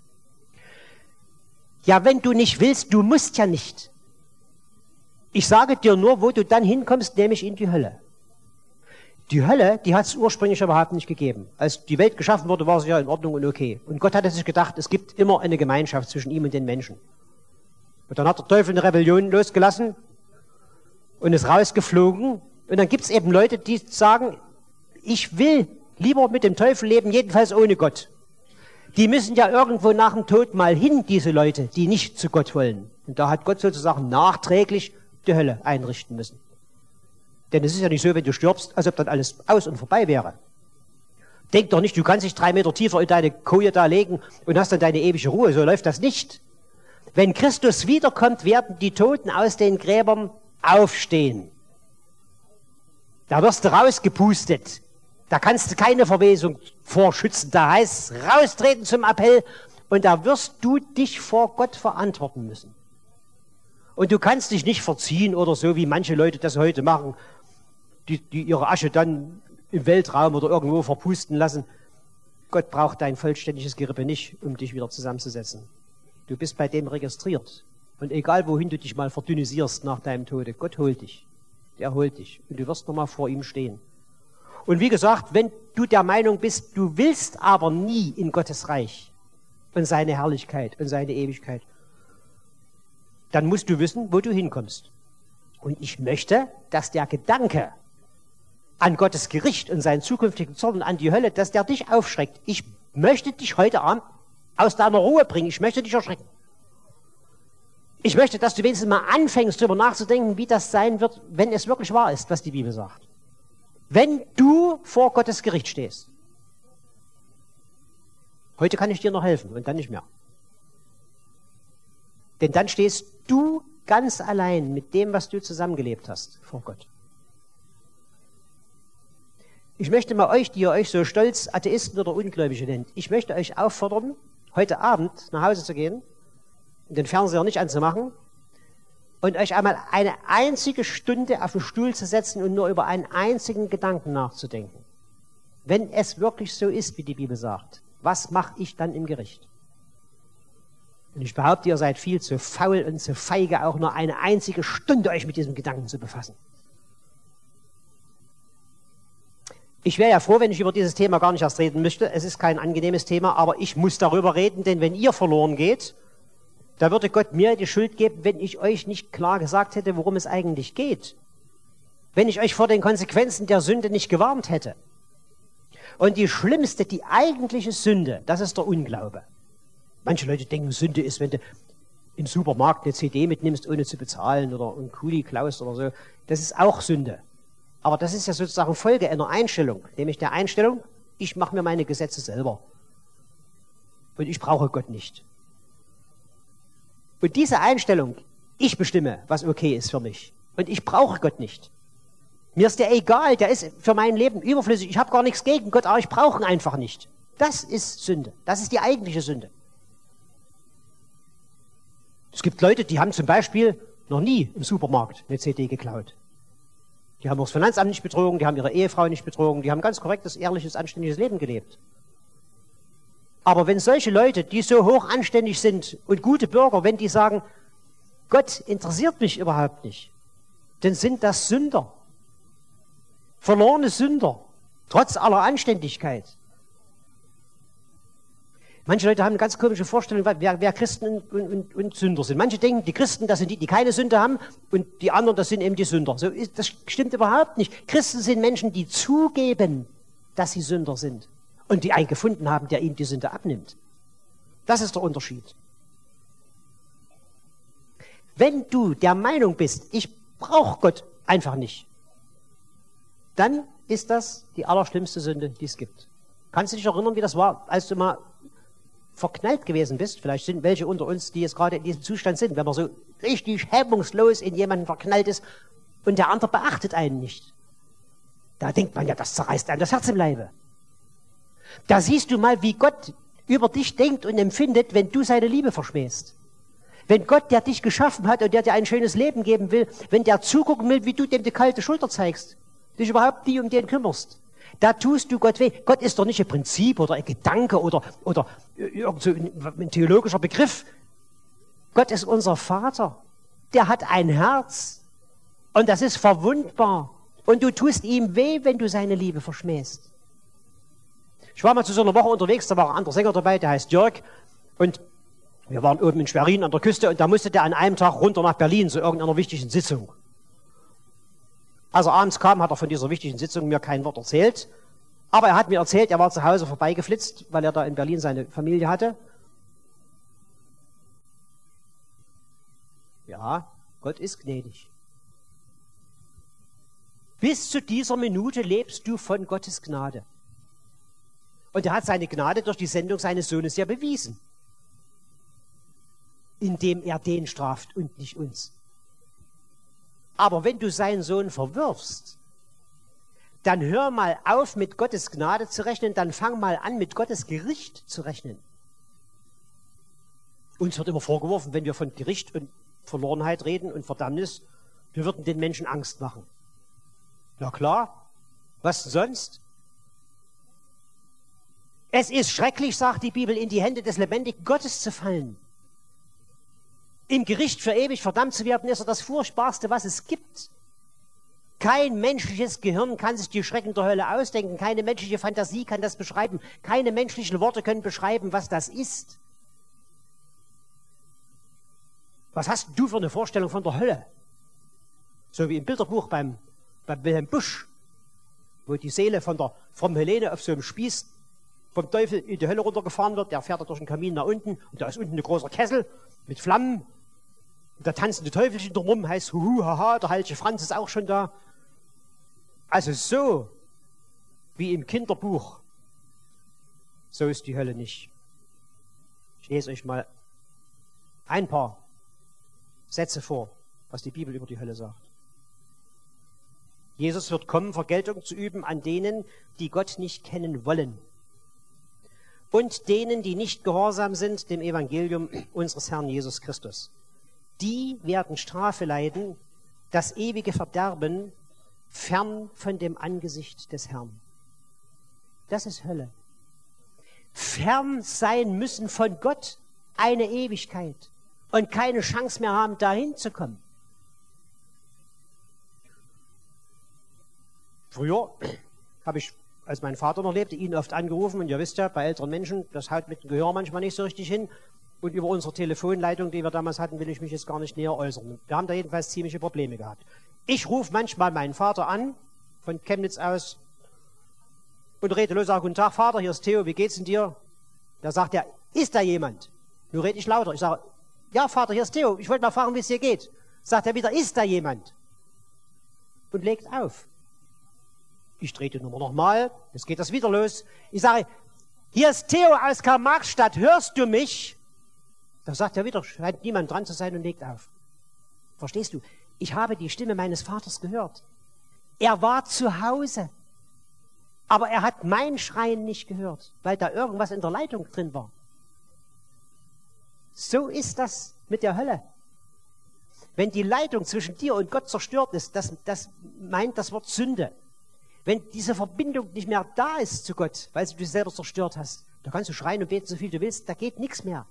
Ja, wenn du nicht willst, du musst ja nicht. Ich sage dir nur, wo du dann hinkommst, nämlich in die Hölle. Die Hölle, die hat es ursprünglich überhaupt nicht gegeben. Als die Welt geschaffen wurde, war sie ja in Ordnung und okay. Und Gott hatte sich gedacht, es gibt immer eine Gemeinschaft zwischen ihm und den Menschen. Und dann hat der Teufel eine Rebellion losgelassen und ist rausgeflogen. Und dann gibt es eben Leute, die sagen, ich will lieber mit dem Teufel leben, jedenfalls ohne Gott. Die müssen ja irgendwo nach dem Tod mal hin, diese Leute, die nicht zu Gott wollen. Und da hat Gott sozusagen nachträglich die Hölle einrichten müssen. Denn es ist ja nicht so, wenn du stirbst, als ob dann alles aus und vorbei wäre. Denk doch nicht, du kannst dich 3 Meter tiefer in deine Koje da legen und hast dann deine ewige Ruhe. So läuft das nicht. Wenn Christus wiederkommt, werden die Toten aus den Gräbern aufstehen. Da wirst du rausgepustet. Da kannst du keine Verwesung vorschützen. Da heißt es, raustreten zum Appell und da wirst du dich vor Gott verantworten müssen. Und du kannst dich nicht verziehen oder so, wie manche Leute das heute machen, die ihre Asche dann im Weltraum oder irgendwo verpusten lassen. Gott braucht dein vollständiges Gerippe nicht, um dich wieder zusammenzusetzen. Du bist bei dem registriert. Und egal, wohin du dich mal verdünnisierst nach deinem Tode, Gott holt dich. Der holt dich. Und du wirst nochmal vor ihm stehen. Und wie gesagt, wenn du der Meinung bist, du willst aber nie in Gottes Reich und seine Herrlichkeit und seine Ewigkeit, dann musst du wissen, wo du hinkommst. Und ich möchte, dass der Gedanke an Gottes Gericht und seinen zukünftigen Zorn an die Hölle, dass der dich aufschreckt. Ich möchte dich heute Abend aus deiner Ruhe bringen. Ich möchte dich erschrecken. Ich möchte, dass du wenigstens mal anfängst, darüber nachzudenken, wie das sein wird, wenn es wirklich wahr ist, was die Bibel sagt. Wenn du vor Gottes Gericht stehst. Heute kann ich dir noch helfen und dann nicht mehr. Denn dann stehst du ganz allein mit dem, was du zusammengelebt hast, vor Gott. Ich möchte mal euch, die ihr euch so stolz Atheisten oder Ungläubige nennt, ich möchte euch auffordern, heute Abend nach Hause zu gehen und den Fernseher nicht anzumachen und euch einmal eine einzige Stunde auf den Stuhl zu setzen und nur über einen einzigen Gedanken nachzudenken. Wenn es wirklich so ist, wie die Bibel sagt, was mache ich dann im Gericht? Und ich behaupte, ihr seid viel zu faul und zu feige, auch nur eine einzige Stunde euch mit diesem Gedanken zu befassen. Ich wäre ja froh, wenn ich über dieses Thema gar nicht erst reden müsste. Es ist kein angenehmes Thema, aber ich muss darüber reden, denn wenn ihr verloren geht, da würde Gott mir die Schuld geben, wenn ich euch nicht klar gesagt hätte, worum es eigentlich geht. Wenn ich euch vor den Konsequenzen der Sünde nicht gewarnt hätte. Und die schlimmste, die eigentliche Sünde, das ist der Unglaube. Manche Leute denken, Sünde ist, wenn du im Supermarkt eine CD mitnimmst, ohne zu bezahlen oder einen Kuli klaust oder so. Das ist auch Sünde. Aber das ist ja sozusagen Folge einer Einstellung, nämlich der Einstellung, ich mache mir meine Gesetze selber. Und ich brauche Gott nicht. Und diese Einstellung, ich bestimme, was okay ist für mich. Und ich brauche Gott nicht. Mir ist der egal, der ist für mein Leben überflüssig. Ich habe gar nichts gegen Gott, aber ich brauche ihn einfach nicht. Das ist Sünde. Das ist die eigentliche Sünde. Es gibt Leute, die haben zum Beispiel noch nie im Supermarkt eine CD geklaut. Die haben auch das Finanzamt nicht betrogen, die haben ihre Ehefrau nicht betrogen, die haben ganz korrektes, ehrliches, anständiges Leben gelebt. Aber wenn solche Leute, die so hoch anständig sind und gute Bürger, wenn die sagen, Gott interessiert mich überhaupt nicht, dann sind das Sünder. Verlorene Sünder, trotz aller Anständigkeit. Manche Leute haben eine ganz komische Vorstellung, wer Christen und Sünder sind. Manche denken, die Christen, das sind die keine Sünde haben, und die anderen, das sind eben die Sünder. Das stimmt überhaupt nicht. Christen sind Menschen, die zugeben, dass sie Sünder sind und die einen gefunden haben, der ihnen die Sünde abnimmt. Das ist der Unterschied. Wenn du der Meinung bist, ich brauche Gott einfach nicht, dann ist das die allerschlimmste Sünde, die es gibt. Kannst du dich erinnern, wie das war, als du mal verknallt gewesen bist? Vielleicht sind welche unter uns, die jetzt gerade in diesem Zustand sind, wenn man so richtig hemmungslos in jemanden verknallt ist und der andere beachtet einen nicht. Da denkt man ja, das zerreißt einem das Herz im Leibe. Da siehst du mal, wie Gott über dich denkt und empfindet, wenn du seine Liebe verschmähst. Wenn Gott, der dich geschaffen hat und der dir ein schönes Leben geben will, wenn der zugucken will, wie du dem die kalte Schulter zeigst, dich überhaupt nie um den kümmerst, da tust du Gott weh. Gott ist doch nicht ein Prinzip oder ein Gedanke oder irgend so ein theologischer Begriff. Gott ist unser Vater. Der hat ein Herz und das ist verwundbar. Und du tust ihm weh, wenn du seine Liebe verschmähst. Ich war mal zu so einer Woche unterwegs, da war ein anderer Sänger dabei, der heißt Jörg, und wir waren oben in Schwerin an der Küste und da musste der an einem Tag runter nach Berlin zu irgendeiner wichtigen Sitzung. Als er abends kam, hat er von dieser wichtigen Sitzung mir kein Wort erzählt, aber er hat mir erzählt, er war zu Hause vorbeigeflitzt, weil er da in Berlin seine Familie hatte. Ja, Gott ist gnädig. Bis zu dieser Minute lebst du von Gottes Gnade. Und er hat seine Gnade durch die Sendung seines Sohnes ja bewiesen, indem er den straft und nicht uns. Aber wenn du seinen Sohn verwirfst, dann hör mal auf, mit Gottes Gnade zu rechnen, dann fang mal an, mit Gottes Gericht zu rechnen. Uns wird immer vorgeworfen, wenn wir von Gericht und Verlorenheit reden und Verdammnis, wir würden den Menschen Angst machen. Na klar, was sonst? Es ist schrecklich, sagt die Bibel, in die Hände des lebendigen Gottes zu fallen. Im Gericht für ewig verdammt zu werden, ist ja das Furchtbarste, was es gibt. Kein menschliches Gehirn kann sich die Schrecken der Hölle ausdenken. Keine menschliche Fantasie kann das beschreiben. Keine menschlichen Worte können beschreiben, was das ist. Was hast du für eine Vorstellung von der Hölle? So wie im Bilderbuch beim Wilhelm Busch, wo die Seele von der frommen Helene auf so einem Spieß vom Teufel in die Hölle runtergefahren wird, der fährt da durch den Kamin nach unten und da ist unten ein großer Kessel mit Flammen und da tanzen die Teufelchen drumherum, heißt huhu, haha, der heilige Franz ist auch schon da. Also so wie im Kinderbuch, so ist die Hölle nicht. Ich lese euch mal ein paar Sätze vor, was die Bibel über die Hölle sagt. Jesus wird kommen, Vergeltung zu üben an denen, die Gott nicht kennen wollen. Und denen, die nicht gehorsam sind dem Evangelium unseres Herrn Jesus Christus. Die werden Strafe leiden, das ewige Verderben, fern von dem Angesicht des Herrn. Das ist Hölle. Fern sein müssen von Gott eine Ewigkeit und keine Chance mehr haben, dahin zu kommen. Früher habe ich, als mein Vater noch lebte, ihn oft angerufen und ihr wisst ja, bei älteren Menschen, das haut mit dem Gehör manchmal nicht so richtig hin und über unsere Telefonleitung, die wir damals hatten, will ich mich jetzt gar nicht näher äußern. Wir haben da jedenfalls ziemliche Probleme gehabt. Ich rufe manchmal meinen Vater an, von Chemnitz aus, und rede los, sage, guten Tag Vater, hier ist Theo, wie geht's denn dir? Da sagt er, ist da jemand? Nun rede ich lauter, ich sage, ja Vater, hier ist Theo, ich wollte mal fragen, wie es dir geht. Sagt er wieder, ist da jemand? Und legt auf. Ich drehe die Nummer nochmal, jetzt geht das wieder los. Ich sage, hier ist Theo aus Karl-Marx-Stadt, hörst du mich? Da sagt er wieder, scheint niemand dran zu sein und legt auf. Verstehst du? Ich habe die Stimme meines Vaters gehört. Er war zu Hause, aber er hat mein Schreien nicht gehört, weil da irgendwas in der Leitung drin war. So ist das mit der Hölle. Wenn die Leitung zwischen dir und Gott zerstört ist, das meint das Wort Sünde. Wenn diese Verbindung nicht mehr da ist zu Gott, weil du dich selber zerstört hast, da kannst du schreien und beten, so viel du willst, da geht nichts mehr.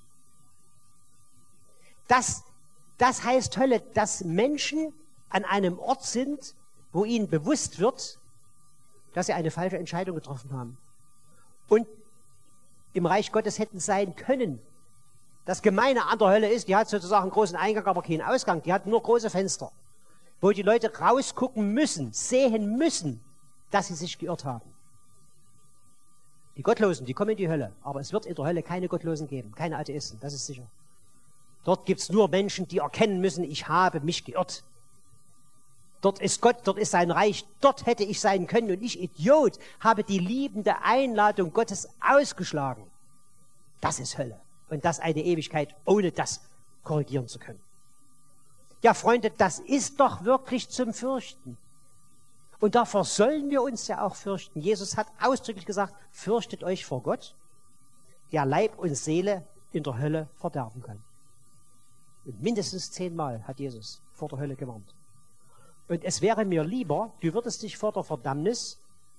Das heißt Hölle, dass Menschen an einem Ort sind, wo ihnen bewusst wird, dass sie eine falsche Entscheidung getroffen haben. Und im Reich Gottes hätten sein können. Das Gemeine an der Hölle ist, die hat sozusagen einen großen Eingang, aber keinen Ausgang. Die hat nur große Fenster, wo die Leute rausgucken müssen, sehen müssen, dass sie sich geirrt haben. Die Gottlosen, die kommen in die Hölle. Aber es wird in der Hölle keine Gottlosen geben, keine Atheisten, das ist sicher. Dort gibt es nur Menschen, die erkennen müssen, ich habe mich geirrt. Dort ist Gott, dort ist sein Reich, dort hätte ich sein können und ich, Idiot, habe die liebende Einladung Gottes ausgeschlagen. Das ist Hölle. Und das eine Ewigkeit, ohne das korrigieren zu können. Ja, Freunde, das ist doch wirklich zum Fürchten. Und davor sollen wir uns ja auch fürchten. Jesus hat ausdrücklich gesagt, fürchtet euch vor Gott, der Leib und Seele in der Hölle verderben kann. Und mindestens 10-mal hat Jesus vor der Hölle gewarnt. Und es wäre mir lieber, du würdest dich vor der Verdammnis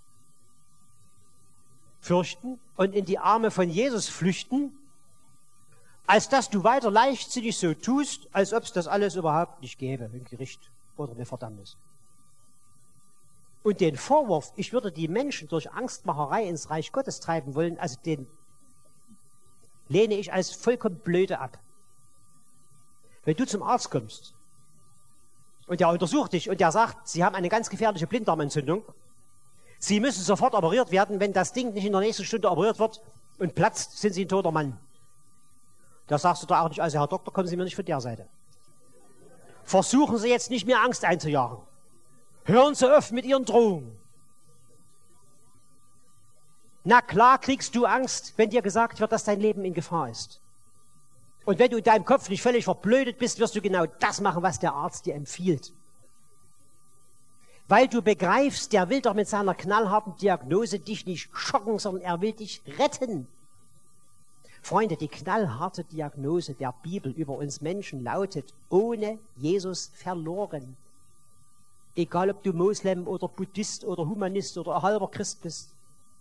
fürchten und in die Arme von Jesus flüchten, als dass du weiter leichtsinnig so tust, als ob es das alles überhaupt nicht gäbe, ein Gericht oder eine Verdammnis. Und den Vorwurf, ich würde die Menschen durch Angstmacherei ins Reich Gottes treiben wollen, also den lehne ich als vollkommen blöde ab. Wenn du zum Arzt kommst und der untersucht dich und der sagt, Sie haben eine ganz gefährliche Blinddarmentzündung, Sie müssen sofort operiert werden, wenn das Ding nicht in der nächsten Stunde operiert wird und platzt, sind Sie ein toter Mann. Da sagst du da auch nicht, also Herr Doktor, kommen Sie mir nicht von der Seite. Versuchen Sie jetzt nicht mehr Angst einzujagen. Hören Sie auf mit Ihren Drohungen. Na klar kriegst du Angst, wenn dir gesagt wird, dass dein Leben in Gefahr ist. Und wenn du in deinem Kopf nicht völlig verblödet bist, wirst du genau das machen, was der Arzt dir empfiehlt. Weil du begreifst, der will doch mit seiner knallharten Diagnose dich nicht schocken, sondern er will dich retten. Freunde, die knallharte Diagnose der Bibel über uns Menschen lautet, ohne Jesus verloren. Egal, ob du Moslem oder Buddhist oder Humanist oder halber Christ bist.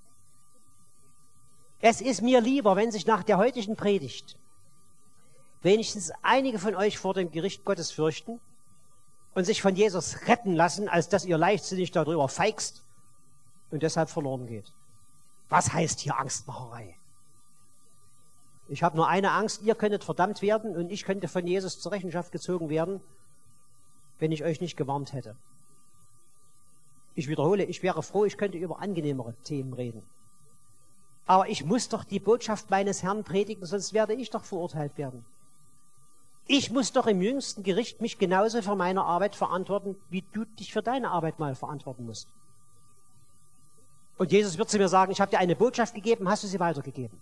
Es ist mir lieber, wenn sich nach der heutigen Predigt wenigstens einige von euch vor dem Gericht Gottes fürchten und sich von Jesus retten lassen, als dass ihr leichtsinnig darüber feigst und deshalb verloren geht. Was heißt hier Angstmacherei? Ich habe nur eine Angst, ihr könntet verdammt werden und ich könnte von Jesus zur Rechenschaft gezogen werden, wenn ich euch nicht gewarnt hätte. Ich wiederhole, ich wäre froh, ich könnte über angenehmere Themen reden. Aber ich muss doch die Botschaft meines Herrn predigen, sonst werde ich doch verurteilt werden. Ich muss doch im jüngsten Gericht mich genauso für meine Arbeit verantworten, wie du dich für deine Arbeit mal verantworten musst. Und Jesus wird zu mir sagen, ich habe dir eine Botschaft gegeben, hast du sie weitergegeben?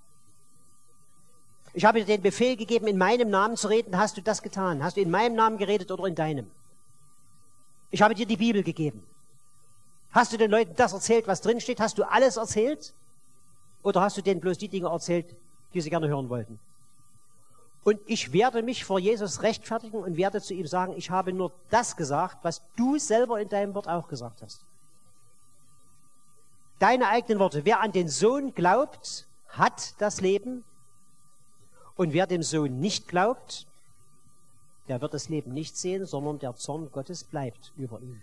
Ich habe dir den Befehl gegeben, in meinem Namen zu reden, hast du das getan? Hast du in meinem Namen geredet oder in deinem? Ich habe dir die Bibel gegeben. Hast du den Leuten das erzählt, was drin steht? Hast du alles erzählt? Oder hast du denen bloß die Dinge erzählt, die sie gerne hören wollten? Und ich werde mich vor Jesus rechtfertigen und werde zu ihm sagen, ich habe nur das gesagt, was du selber in deinem Wort auch gesagt hast. Deine eigenen Worte. Wer an den Sohn glaubt, hat das Leben. Und wer dem Sohn nicht glaubt, der wird das Leben nicht sehen, sondern der Zorn Gottes bleibt über ihn.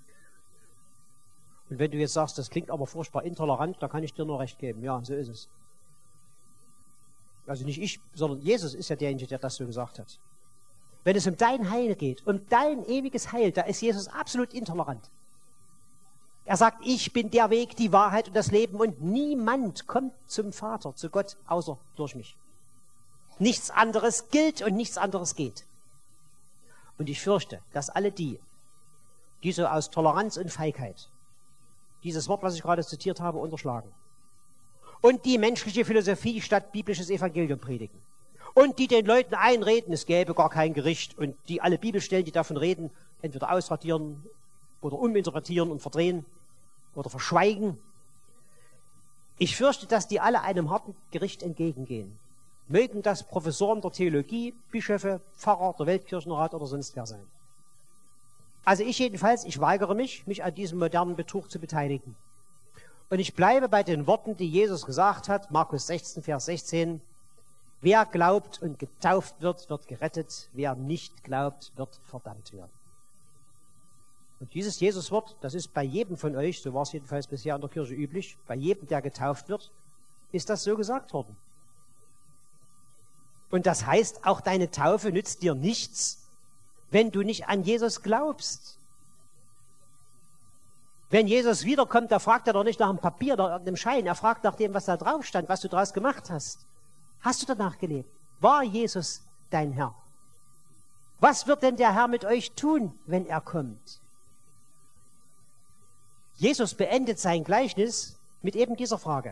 Und wenn du jetzt sagst, das klingt aber furchtbar intolerant, da kann ich dir nur recht geben. Ja, so ist es. Also nicht ich, sondern Jesus ist ja derjenige, der das so gesagt hat. Wenn es um dein Heil geht, um dein ewiges Heil, da ist Jesus absolut intolerant. Er sagt, ich bin der Weg, die Wahrheit und das Leben und niemand kommt zum Vater, zu Gott, außer durch mich. Nichts anderes gilt und nichts anderes geht. Und ich fürchte, dass alle die so aus Toleranz und Feigheit dieses Wort, was ich gerade zitiert habe, unterschlagen. Und die menschliche Philosophie statt biblisches Evangelium predigen. Und die den Leuten einreden, es gäbe gar kein Gericht. Und die alle Bibelstellen, die davon reden, entweder ausradieren oder uminterpretieren und verdrehen oder verschweigen. Ich fürchte, dass die alle einem harten Gericht entgegengehen. Mögen das Professoren der Theologie, Bischöfe, Pfarrer, der Weltkirchenrat oder sonst wer sein. Also ich jedenfalls, ich weigere mich an diesem modernen Betrug zu beteiligen. Und ich bleibe bei den Worten, die Jesus gesagt hat, Markus 16, Vers 16, wer glaubt und getauft wird, wird gerettet, wer nicht glaubt, wird verdammt werden. Und dieses Jesuswort, das ist bei jedem von euch, so war es jedenfalls bisher in der Kirche üblich, bei jedem, der getauft wird, ist das so gesagt worden. Und das heißt, auch deine Taufe nützt dir nichts, wenn du nicht an Jesus glaubst. Wenn Jesus wiederkommt, da fragt er doch nicht nach einem Papier oder einem Schein, er fragt nach dem, was da drauf stand, was du daraus gemacht hast. Hast du danach gelebt? War Jesus dein Herr? Was wird denn der Herr mit euch tun, wenn er kommt? Jesus beendet sein Gleichnis mit eben dieser Frage.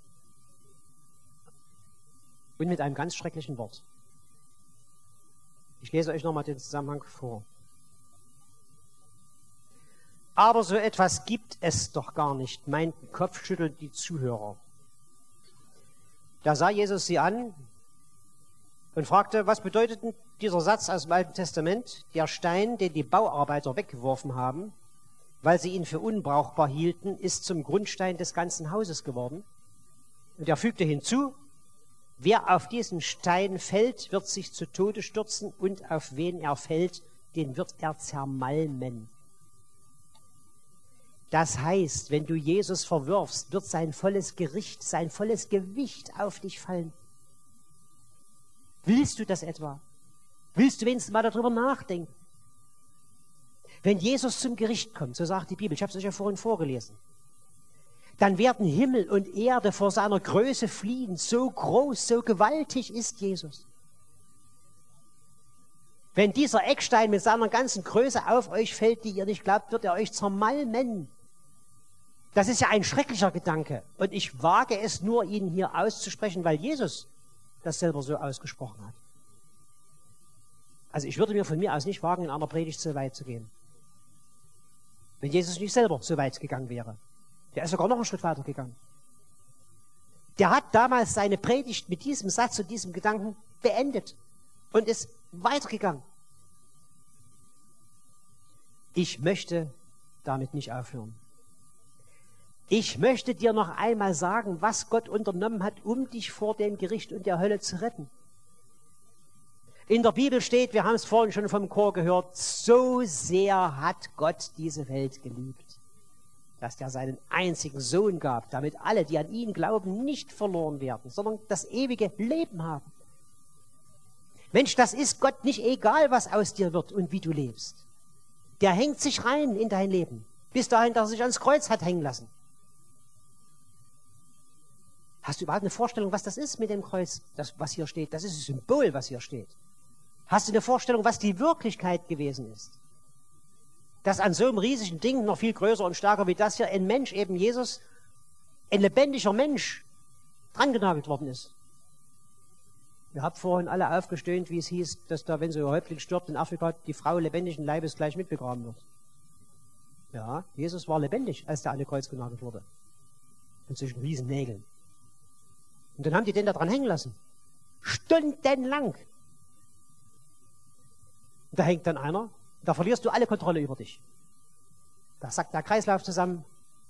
Und mit einem ganz schrecklichen Wort. Ich lese euch nochmal den Zusammenhang vor. Aber so etwas gibt es doch gar nicht, meinten kopfschüttelnd die Zuhörer. Da sah Jesus sie an und fragte, was bedeutet denn dieser Satz aus dem Alten Testament? Der Stein, den die Bauarbeiter weggeworfen haben, weil sie ihn für unbrauchbar hielten, ist zum Grundstein des ganzen Hauses geworden. Und er fügte hinzu, wer auf diesen Stein fällt, wird sich zu Tode stürzen, und auf wen er fällt, den wird er zermalmen. Das heißt, wenn du Jesus verwirfst, wird sein volles Gericht, sein volles Gewicht auf dich fallen. Willst du das etwa? Willst du wenigstens mal darüber nachdenken? Wenn Jesus zum Gericht kommt, so sagt die Bibel, ich habe es euch ja vorhin vorgelesen, dann werden Himmel und Erde vor seiner Größe fliehen. So groß, so gewaltig ist Jesus. Wenn dieser Eckstein mit seiner ganzen Größe auf euch fällt, die ihr nicht glaubt, wird er euch zermalmen. Das ist ja ein schrecklicher Gedanke. Und ich wage es nur, ihn hier auszusprechen, weil Jesus das selber so ausgesprochen hat. Also ich würde mir von mir aus nicht wagen, in einer Predigt so weit zu gehen. Wenn Jesus nicht selber so weit gegangen wäre. Der ist sogar noch einen Schritt weiter gegangen. Der hat damals seine Predigt mit diesem Satz und diesem Gedanken beendet und ist weitergegangen. Ich möchte damit nicht aufhören. Ich möchte dir noch einmal sagen, was Gott unternommen hat, um dich vor dem Gericht und der Hölle zu retten. In der Bibel steht, wir haben es vorhin schon vom Chor gehört, so sehr hat Gott diese Welt geliebt, dass er seinen einzigen Sohn gab, damit alle, die an ihn glauben, nicht verloren werden, sondern das ewige Leben haben. Mensch, das ist Gott nicht egal, was aus dir wird und wie du lebst. Der hängt sich rein in dein Leben, bis dahin, dass er sich ans Kreuz hat hängen lassen. Hast du überhaupt eine Vorstellung, was das ist mit dem Kreuz, das, was hier steht? Das ist ein Symbol, was hier steht. Hast du eine Vorstellung, was die Wirklichkeit gewesen ist? Dass an so einem riesigen Ding, noch viel größer und stärker wie das hier, ein Mensch, eben Jesus, ein lebendiger Mensch, drangenagelt worden ist. Ihr habt vorhin alle aufgestöhnt, wie es hieß, dass da, wenn so ein Häuptling stirbt in Afrika, die Frau lebendigen Leibes gleich mitbegraben wird. Ja, Jesus war lebendig, als der an das Kreuz genagelt wurde. Und zwischen Riesennägeln. Und dann haben die den da dran hängen lassen. Stundenlang. Und da hängt dann einer, da verlierst du alle Kontrolle über dich. Da sackt der Kreislauf zusammen.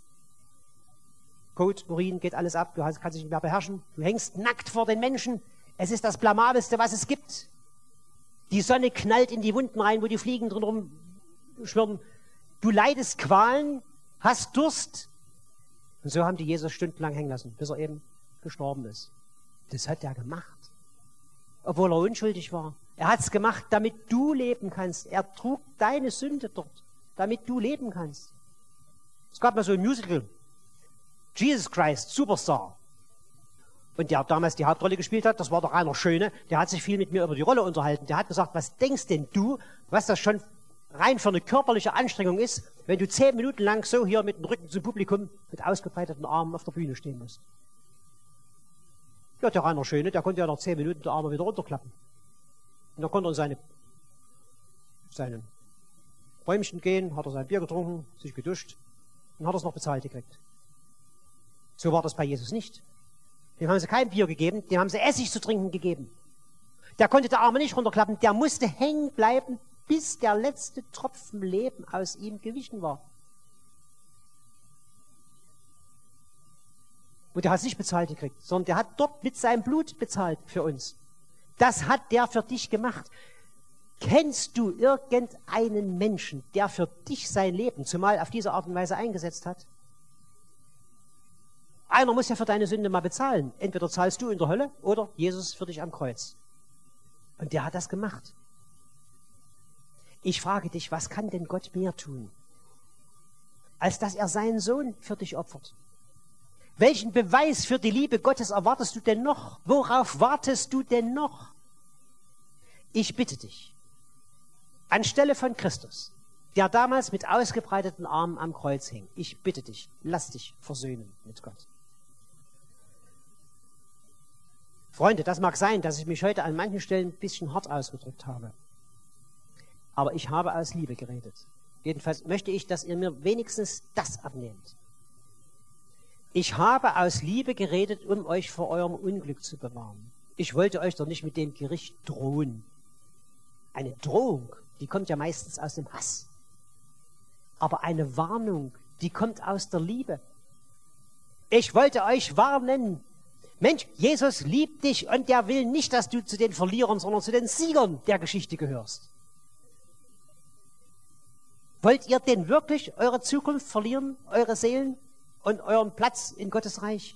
Kot, Urin, geht alles ab, du kannst dich nicht mehr beherrschen. Du hängst nackt vor den Menschen. Es ist das Blamabelste, was es gibt. Die Sonne knallt in die Wunden rein, wo die Fliegen drin rumschwirren. Du leidest Qualen, hast Durst. Und so haben die Jesus stundenlang hängen lassen, bis er eben gestorben ist. Das hat er gemacht. Obwohl er unschuldig war. Er hat es gemacht, damit du leben kannst. Er trug deine Sünde dort, damit du leben kannst. Es gab mal so ein Musical. Jesus Christ, Superstar. Und der damals die Hauptrolle gespielt hat, das war doch einer Schöne, der hat sich viel mit mir über die Rolle unterhalten. Der hat gesagt, was denkst denn du, was das schon rein für eine körperliche Anstrengung ist, wenn du 10 Minuten lang so hier mit dem Rücken zum Publikum mit ausgebreiteten Armen auf der Bühne stehen musst. Ja, der Rainer Schöne, der konnte ja nach 10 Minuten die Arme wieder runterklappen. Und dann konnte er in seine Räumchen gehen, hat er sein Bier getrunken, sich geduscht und hat er es noch bezahlt gekriegt. So war das bei Jesus nicht. Dem haben sie kein Bier gegeben, dem haben sie Essig zu trinken gegeben. Der konnte der Arme nicht runterklappen, der musste hängen bleiben, bis der letzte Tropfen Leben aus ihm gewichen war. Und der hat es nicht bezahlt gekriegt, sondern der hat dort mit seinem Blut bezahlt für uns. Das hat der für dich gemacht. Kennst du irgendeinen Menschen, der für dich sein Leben zumal auf diese Art und Weise eingesetzt hat? Einer muss ja für deine Sünde mal bezahlen. Entweder zahlst du in der Hölle oder Jesus für dich am Kreuz. Und der hat das gemacht. Ich frage dich, was kann denn Gott mehr tun, als dass er seinen Sohn für dich opfert? Welchen Beweis für die Liebe Gottes erwartest du denn noch? Worauf wartest du denn noch? Ich bitte dich, anstelle von Christus, der damals mit ausgebreiteten Armen am Kreuz hing, ich bitte dich, lass dich versöhnen mit Gott. Freunde, das mag sein, dass ich mich heute an manchen Stellen ein bisschen hart ausgedrückt habe. Aber ich habe aus Liebe geredet. Jedenfalls möchte ich, dass ihr mir wenigstens das abnehmt. Ich habe aus Liebe geredet, um euch vor eurem Unglück zu bewahren. Ich wollte euch doch nicht mit dem Gericht drohen. Eine Drohung, die kommt ja meistens aus dem Hass. Aber eine Warnung, die kommt aus der Liebe. Ich wollte euch warnen. Mensch, Jesus liebt dich und der will nicht, dass du zu den Verlierern, sondern zu den Siegern der Geschichte gehörst. Wollt ihr denn wirklich eure Zukunft verlieren, eure Seelen und euren Platz in Gottes Reich?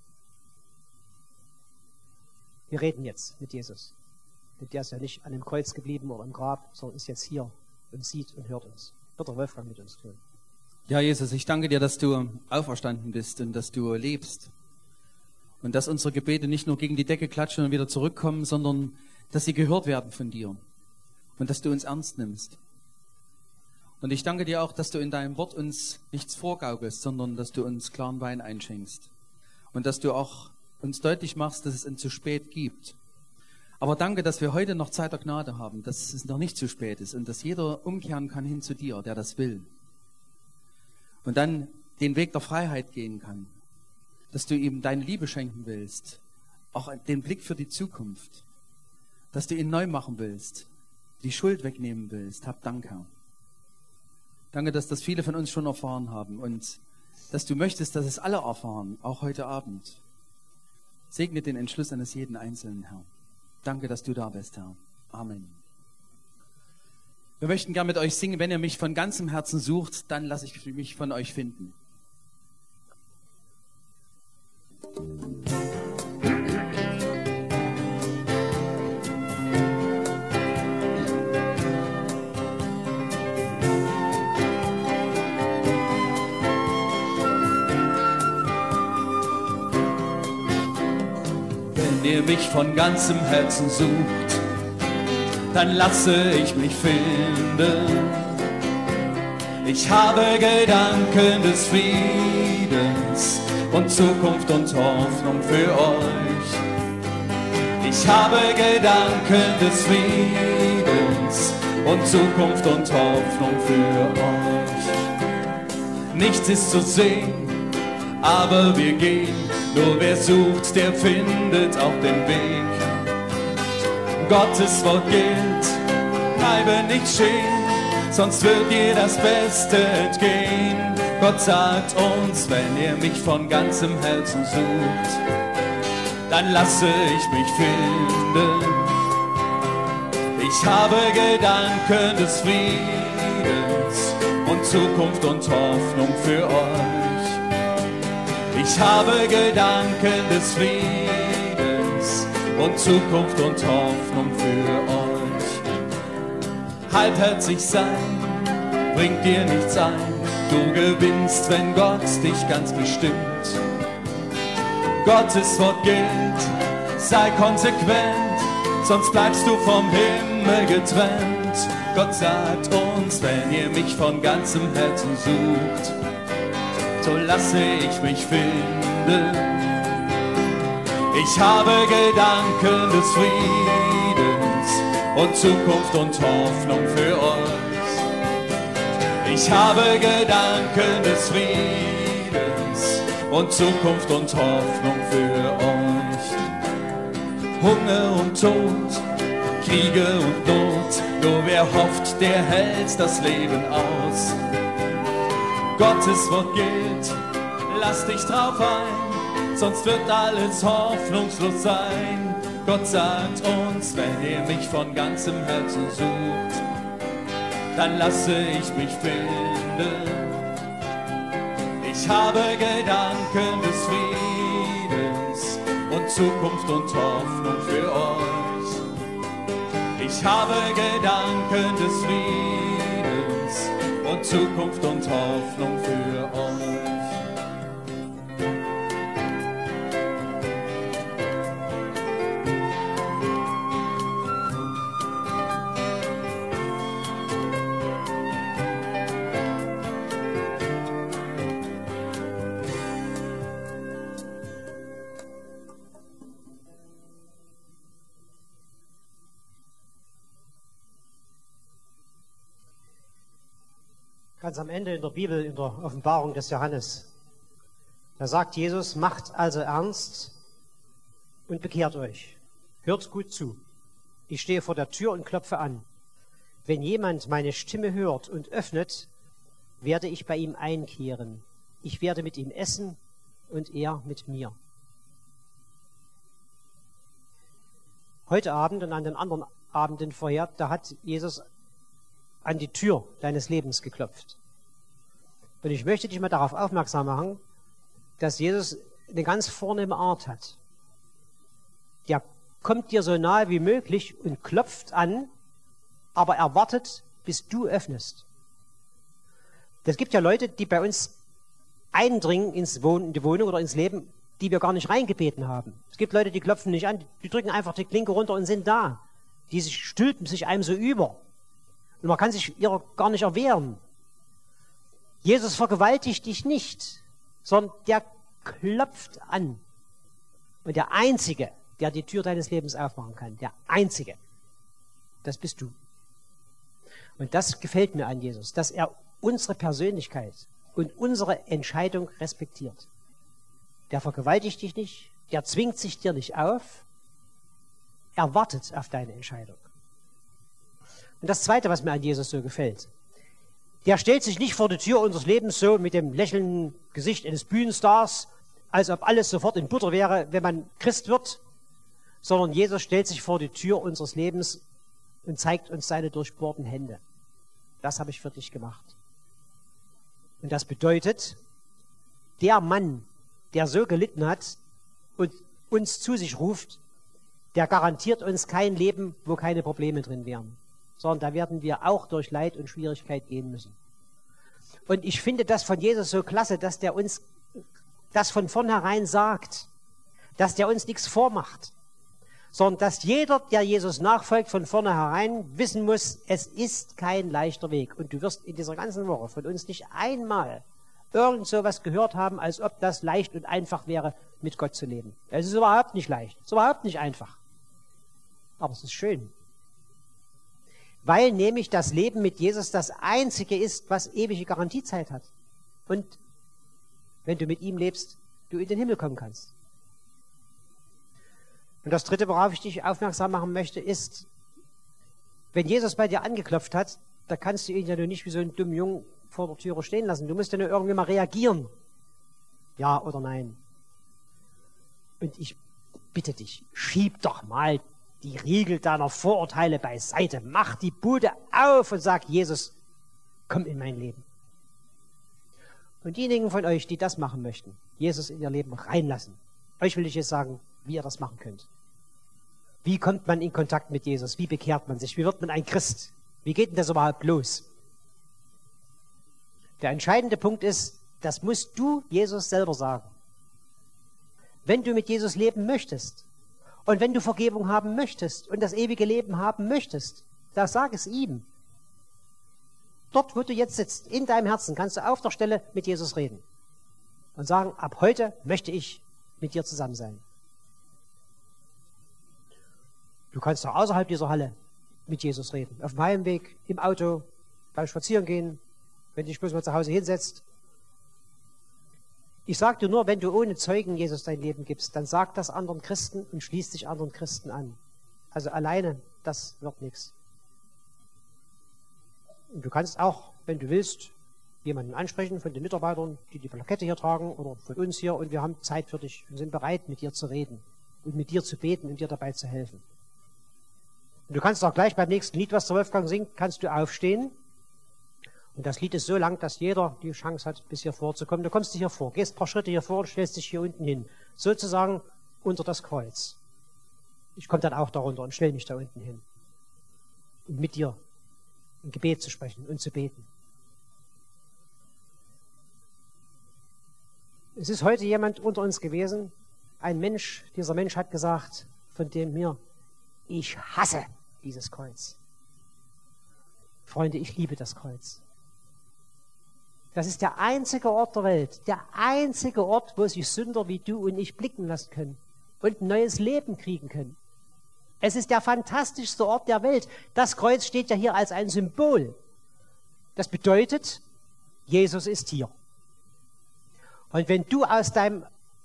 Wir reden jetzt mit Jesus. Denn der ist ja nicht an dem Kreuz geblieben oder im Grab, sondern ist jetzt hier und sieht und hört uns. Wird der Wolfgang mit uns tun. Ja, Jesus, ich danke dir, dass du auferstanden bist und dass du lebst. Und dass unsere Gebete nicht nur gegen die Decke klatschen und wieder zurückkommen, sondern dass sie gehört werden von dir. Und dass du uns ernst nimmst. Und ich danke dir auch, dass du in deinem Wort uns nichts vorgaukelst, sondern dass du uns klaren Wein einschenkst. Und dass du auch uns deutlich machst, dass es ein zu spät gibt. Aber danke, dass wir heute noch Zeit der Gnade haben, dass es noch nicht zu spät ist und dass jeder umkehren kann hin zu dir, der das will. Und dann den Weg der Freiheit gehen kann. Dass du ihm deine Liebe schenken willst, auch den Blick für die Zukunft. Dass du ihn neu machen willst, die Schuld wegnehmen willst. Hab Dank, Herr. Danke, dass das viele von uns schon erfahren haben und dass du möchtest, dass es alle erfahren, auch heute Abend. Segne den Entschluss eines jeden Einzelnen, Herr. Danke, dass du da bist, Herr. Amen. Wir möchten gern mit euch singen. Wenn ihr mich von ganzem Herzen sucht, dann lasse ich mich von euch finden. Wenn ihr mich von ganzem Herzen sucht, dann lasse ich mich finden. Ich habe Gedanken des Friedens und Zukunft und Hoffnung für euch. Ich habe Gedanken des Friedens und Zukunft und Hoffnung für euch. Nichts ist zu sehen, aber wir gehen. Nur wer sucht, der findet auch den Weg. Gottes Wort gilt, bleibe nicht stehen, sonst wird dir das Beste entgehen. Gott sagt uns, wenn ihr mich von ganzem Herzen sucht, dann lasse ich mich finden. Ich habe Gedanken des Friedens und Zukunft und Hoffnung für euch. Ich habe Gedanken des Friedens und Zukunft und Hoffnung für euch. Halbherzig sein bringt dir nichts ein. Du gewinnst, wenn Gott dich ganz bestimmt. Gottes Wort gilt, sei konsequent, sonst bleibst du vom Himmel getrennt. Gott sagt uns, wenn ihr mich von ganzem Herzen sucht, so lasse ich mich finden. Ich habe Gedanken des Friedens und Zukunft und Hoffnung für euch. Ich habe Gedanken des Friedens und Zukunft und Hoffnung für euch. Hunger und Tod, Kriege und Not, nur wer hofft, der hält das Leben aus. Gottes Wort gilt, lass dich drauf ein, sonst wird alles hoffnungslos sein. Gott sagt uns, wenn ihr mich von ganzem Herzen sucht, dann lasse ich mich finden. Ich habe Gedanken des Friedens und Zukunft und Hoffnung für euch. Ich habe Gedanken des Friedens und Zukunft und Hoffnung für euch. Ganz am Ende in der Bibel, in der Offenbarung des Johannes, da sagt Jesus, macht also ernst und bekehrt euch. Hört gut zu. Ich stehe vor der Tür und klopfe an. Wenn jemand meine Stimme hört und öffnet, werde ich bei ihm einkehren. Ich werde mit ihm essen und er mit mir. Heute Abend und an den anderen Abenden vorher, da hat Jesus an die Tür deines Lebens geklopft. Und ich möchte dich mal darauf aufmerksam machen, dass Jesus eine ganz vornehme Art hat. Der kommt dir so nahe wie möglich und klopft an, aber er wartet, bis du öffnest. Es gibt ja Leute, die bei uns eindringen in die Wohnung oder ins Leben, die wir gar nicht reingebeten haben. Es gibt Leute, die klopfen nicht an, die drücken einfach die Klinke runter und sind da. Die stülpen sich einem so über. Und man kann sich ihrer gar nicht erwehren. Jesus vergewaltigt dich nicht, sondern der klopft an. Und der Einzige, der die Tür deines Lebens aufmachen kann, der Einzige, das bist du. Und das gefällt mir an Jesus, dass er unsere Persönlichkeit und unsere Entscheidung respektiert. Der vergewaltigt dich nicht, der zwingt sich dir nicht auf, er wartet auf deine Entscheidung. Und das Zweite, was mir an Jesus so gefällt, der stellt sich nicht vor die Tür unseres Lebens so mit dem lächelnden Gesicht eines Bühnenstars, als ob alles sofort in Butter wäre, wenn man Christ wird, sondern Jesus stellt sich vor die Tür unseres Lebens und zeigt uns seine durchbohrten Hände. Das habe ich für dich gemacht. Und das bedeutet, der Mann, der so gelitten hat und uns zu sich ruft, der garantiert uns kein Leben, wo keine Probleme drin wären, sondern da werden wir auch durch Leid und Schwierigkeit gehen müssen. Und ich finde das von Jesus so klasse, dass der uns das von vornherein sagt, dass der uns nichts vormacht, sondern dass jeder, der Jesus nachfolgt, von vornherein wissen muss, es ist kein leichter Weg. Und du wirst in dieser ganzen Woche von uns nicht einmal irgend so was gehört haben, als ob das leicht und einfach wäre, mit Gott zu leben. Es ist überhaupt nicht leicht, es ist überhaupt nicht einfach. Aber es ist schön. Weil nämlich das Leben mit Jesus das Einzige ist, was ewige Garantiezeit hat. Und wenn du mit ihm lebst, du in den Himmel kommen kannst. Und das Dritte, worauf ich dich aufmerksam machen möchte, ist, wenn Jesus bei dir angeklopft hat, da kannst du ihn ja nur nicht wie so einen dummen Jungen vor der Türe stehen lassen. Du musst ja nur irgendwie mal reagieren. Ja oder nein. Und ich bitte dich, schieb doch mal die Riegel deiner Vorurteile beiseite. Mach die Bude auf und sag, Jesus, komm in mein Leben. Und diejenigen von euch, die das machen möchten, Jesus in ihr Leben reinlassen, euch will ich jetzt sagen, wie ihr das machen könnt. Wie kommt man in Kontakt mit Jesus? Wie bekehrt man sich? Wie wird man ein Christ? Wie geht denn das überhaupt los? Der entscheidende Punkt ist, das musst du Jesus selber sagen. Wenn du mit Jesus leben möchtest und wenn du Vergebung haben möchtest und das ewige Leben haben möchtest, da sag es ihm. Dort, wo du jetzt sitzt, in deinem Herzen, kannst du auf der Stelle mit Jesus reden und sagen, ab heute möchte ich mit dir zusammen sein. Du kannst auch außerhalb dieser Halle mit Jesus reden. Auf dem Heimweg, im Auto, beim Spazierengehen, wenn du dich bloß mal zu Hause hinsetzt. Ich sage dir nur, wenn du ohne Zeugen Jesus dein Leben gibst, dann sag das anderen Christen und schließ dich anderen Christen an. Also alleine, das wird nichts. Und du kannst auch, wenn du willst, jemanden ansprechen von den Mitarbeitern, die die Plakette hier tragen oder von uns hier, und wir haben Zeit für dich und sind bereit, mit dir zu reden und mit dir zu beten und dir dabei zu helfen. Und du kannst auch gleich beim nächsten Lied, was der Wolfgang singt, kannst du aufstehen. Und das Lied ist so lang, dass jeder die Chance hat, bis hier vorzukommen. Du kommst hier vor, gehst ein paar Schritte hier vor und stellst dich hier unten hin. Sozusagen unter das Kreuz. Ich komme dann auch darunter und stelle mich da unten hin. Und mit dir ein Gebet zu sprechen und zu beten. Es ist heute jemand unter uns gewesen, ein Mensch, dieser Mensch hat gesagt, von dem mir, ich hasse dieses Kreuz. Freunde, ich liebe das Kreuz. Das ist der einzige Ort der Welt, der einzige Ort, wo sich Sünder wie du und ich blicken lassen können und ein neues Leben kriegen können. Es ist der fantastischste Ort der Welt. Das Kreuz steht ja hier als ein Symbol. Das bedeutet, Jesus ist hier. Und wenn du aus deinem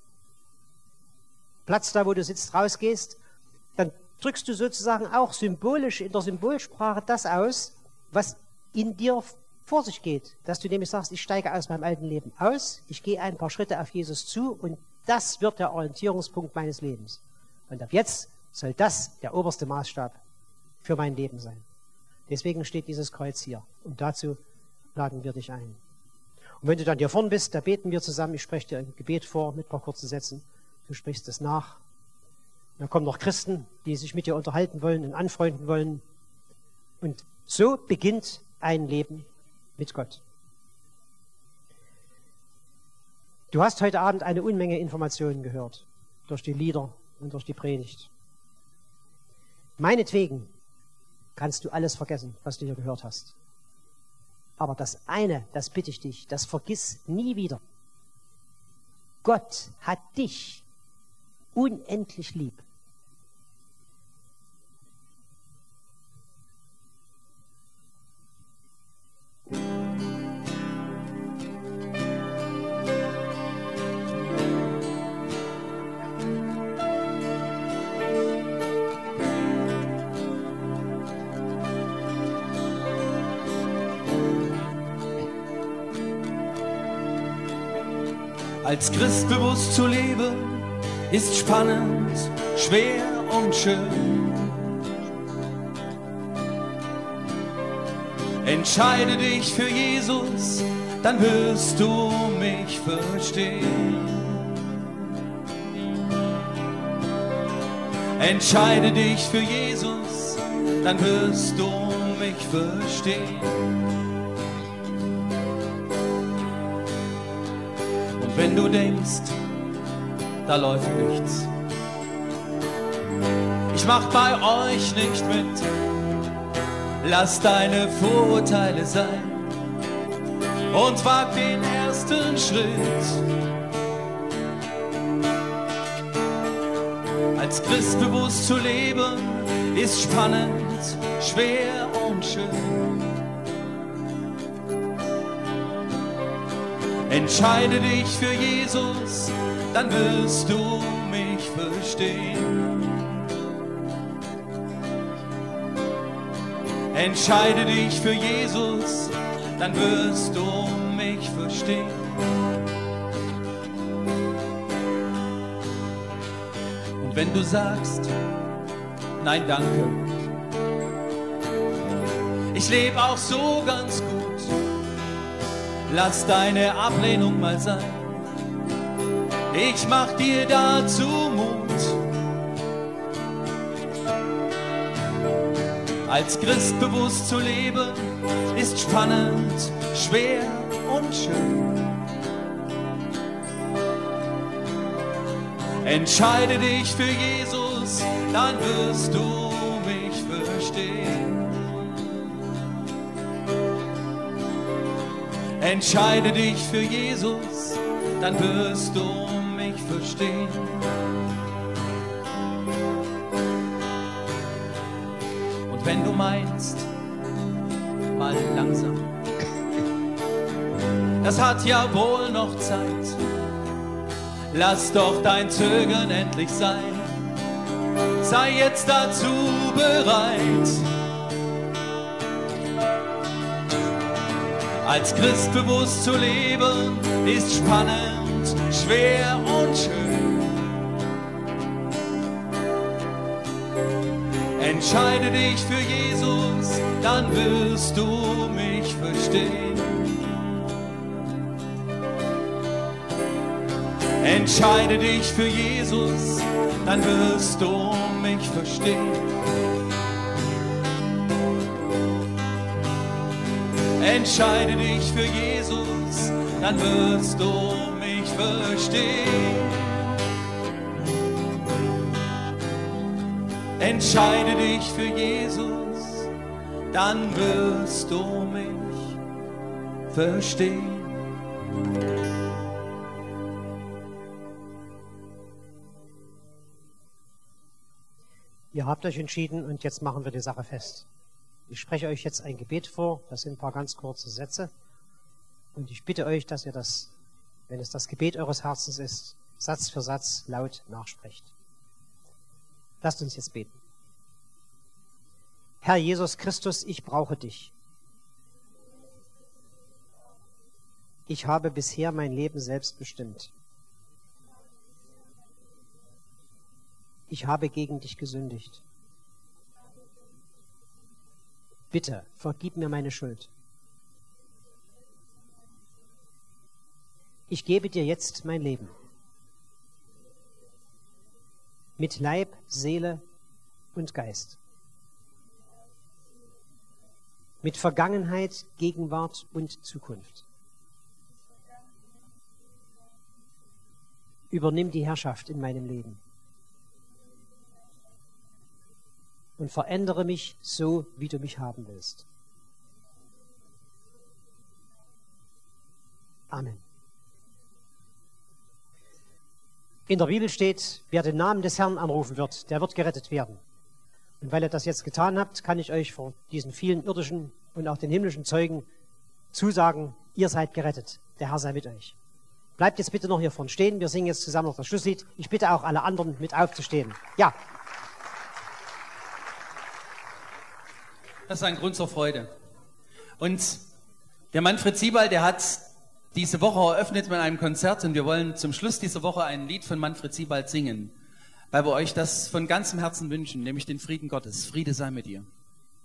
Platz da, wo du sitzt, rausgehst, dann drückst du sozusagen auch symbolisch in der Symbolsprache das aus, was in dir vor sich geht. Dass du nämlich sagst, ich steige aus meinem alten Leben aus, ich gehe ein paar Schritte auf Jesus zu und das wird der Orientierungspunkt meines Lebens. Und ab jetzt soll das der oberste Maßstab für mein Leben sein. Deswegen steht dieses Kreuz hier. Und dazu laden wir dich ein. Und wenn du dann hier vorne bist, da beten wir zusammen. Ich spreche dir ein Gebet vor mit ein paar kurzen Sätzen. Du sprichst es nach. Dann kommen noch Christen, die sich mit dir unterhalten wollen und anfreunden wollen. Und so beginnt ein Leben mit Gott. Du hast heute Abend eine Unmenge Informationen gehört. Durch die Lieder und durch die Predigt. Meinetwegen kannst du alles vergessen, was du hier gehört hast. Aber das eine, das bitte ich dich, das vergiss nie wieder. Gott hat dich unendlich lieb. Als Christ bewusst zu leben, ist spannend, schwer und schön. Entscheide dich für Jesus, dann wirst du mich verstehen. Entscheide dich für Jesus, dann wirst du mich verstehen. Wenn du denkst, da läuft nichts, ich mach bei euch nicht mit, lass deine Vorurteile sein und wag den ersten Schritt. Als Christ bewusst zu leben, ist spannend, schwer und schön. Entscheide dich für Jesus, dann wirst du mich verstehen. Entscheide dich für Jesus, dann wirst du mich verstehen. Und wenn du sagst, nein, danke, ich lebe auch so ganz gut, lass deine Ablehnung mal sein. Ich mach dir dazu Mut. Als Christ bewusst zu leben, ist spannend, schwer und schön. Entscheide dich für Jesus, dann wirst du mich verstehen. Entscheide dich für Jesus, dann wirst du mich verstehen. Und wenn du meinst, mal langsam, das hat ja wohl noch Zeit, lass doch dein Zögern endlich sein. Sei jetzt dazu bereit. Als Christ bewusst zu leben, ist spannend, schwer und schön. Entscheide dich für Jesus, dann wirst du mich verstehen. Entscheide dich für Jesus, dann wirst du mich verstehen. Entscheide dich für Jesus, dann wirst du mich verstehen. Entscheide dich für Jesus, dann wirst du mich verstehen. Ihr habt euch entschieden und jetzt machen wir die Sache fest. Ich spreche euch jetzt ein Gebet vor, das sind ein paar ganz kurze Sätze. Und ich bitte euch, dass ihr das, wenn es das Gebet eures Herzens ist, Satz für Satz laut nachsprecht. Lasst uns jetzt beten. Herr Jesus Christus, ich brauche dich. Ich habe bisher mein Leben selbst bestimmt. Ich habe gegen dich gesündigt. Bitte, vergib mir meine Schuld. Ich gebe dir jetzt mein Leben. Mit Leib, Seele und Geist. Mit Vergangenheit, Gegenwart und Zukunft. Übernimm die Herrschaft in meinem Leben. Und verändere mich so, wie du mich haben willst. Amen. In der Bibel steht, wer den Namen des Herrn anrufen wird, der wird gerettet werden. Und weil ihr das jetzt getan habt, kann ich euch vor diesen vielen irdischen und auch den himmlischen Zeugen zusagen, ihr seid gerettet. Der Herr sei mit euch. Bleibt jetzt bitte noch hier vorne stehen. Wir singen jetzt zusammen noch das Schlusslied. Ich bitte auch alle anderen mit aufzustehen. Ja. Das ist ein Grund zur Freude. Und der Manfred Siebald, der hat diese Woche eröffnet mit einem Konzert und wir wollen zum Schluss dieser Woche ein Lied von Manfred Siebald singen, weil wir euch das von ganzem Herzen wünschen, nämlich den Frieden Gottes. Friede sei mit dir.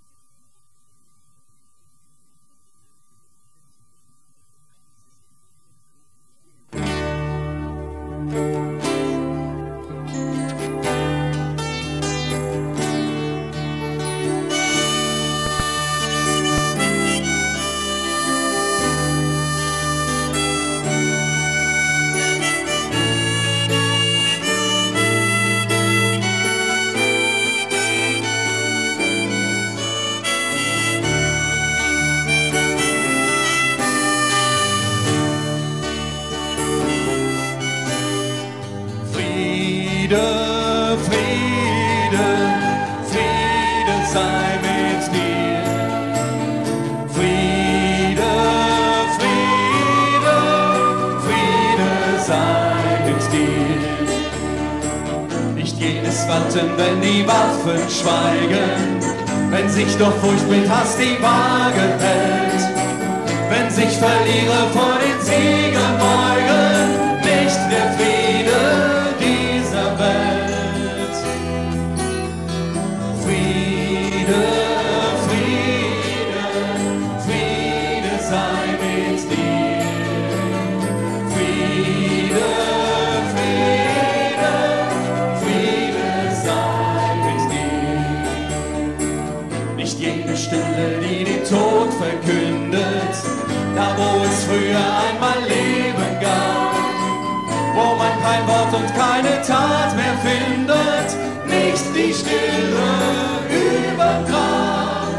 Wenn die Waffen schweigen, wenn sich doch Furcht mit Hass die Waage hält, wenn sich Verlierer vor den Siegen beugen, nicht der Friede dieser Welt. Friede, Friede, Friede sei mit dir. Friede, Friede, Friede sei mit dir. Nicht jede Stimme, die den Tod verkündet, da wo es früher einmal Leben gab, wo man kein Wort und keine Tat mehr findet, nicht die Stille überm Grab.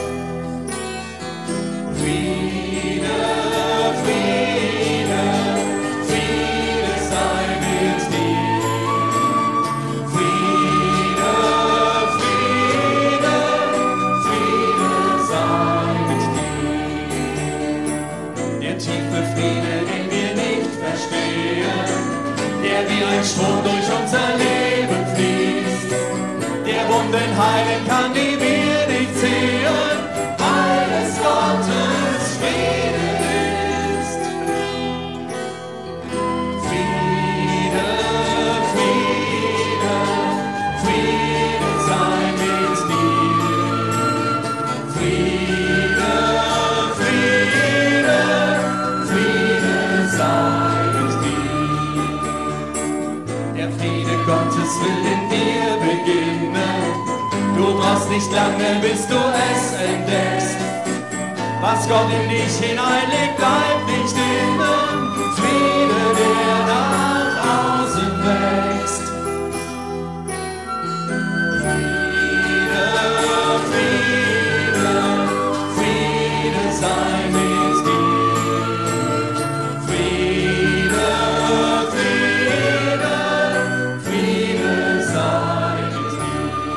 Friede, Friede, Friede sei mit dir. Friede, Friede, Friede sei mit dir. Der tiefe Friede, den wir nicht verstehen, der wie ein Strom durch unser Leben fließt, der Wunden heilen kann, die wir nicht sehen, weil es Gottes Friede ist. Friede, Friede, Friede sei mit dir. Friede, Friede, Friede sei mit dir. Der Friede Gottes will in dir beginnen. Du brauchst nicht lange, bis du es entdeckst. Was Gott in dich hineinlegt, bleibt nicht innen. Friede, der nach außen wächst. Friede, Friede, Friede sei mit dir. Friede, Friede, Friede sei mit dir.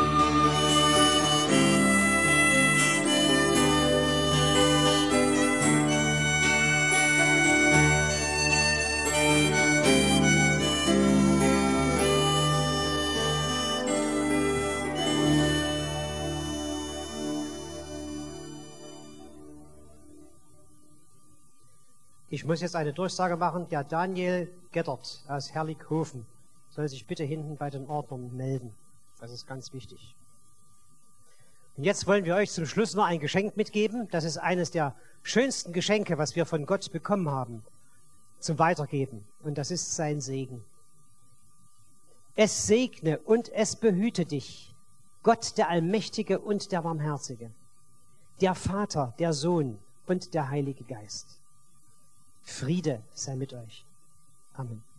Ich muss jetzt eine Durchsage machen. Der Daniel Gettert aus Herrlichhofen soll sich bitte hinten bei den Ordnern melden. Das ist ganz wichtig. Und jetzt wollen wir euch zum Schluss noch ein Geschenk mitgeben. Das ist eines der schönsten Geschenke, was wir von Gott bekommen haben, zum Weitergeben. Und das ist sein Segen. Es segne und es behüte dich, Gott der Allmächtige und der Barmherzige, der Vater, der Sohn und der Heilige Geist. Friede sei mit euch. Amen.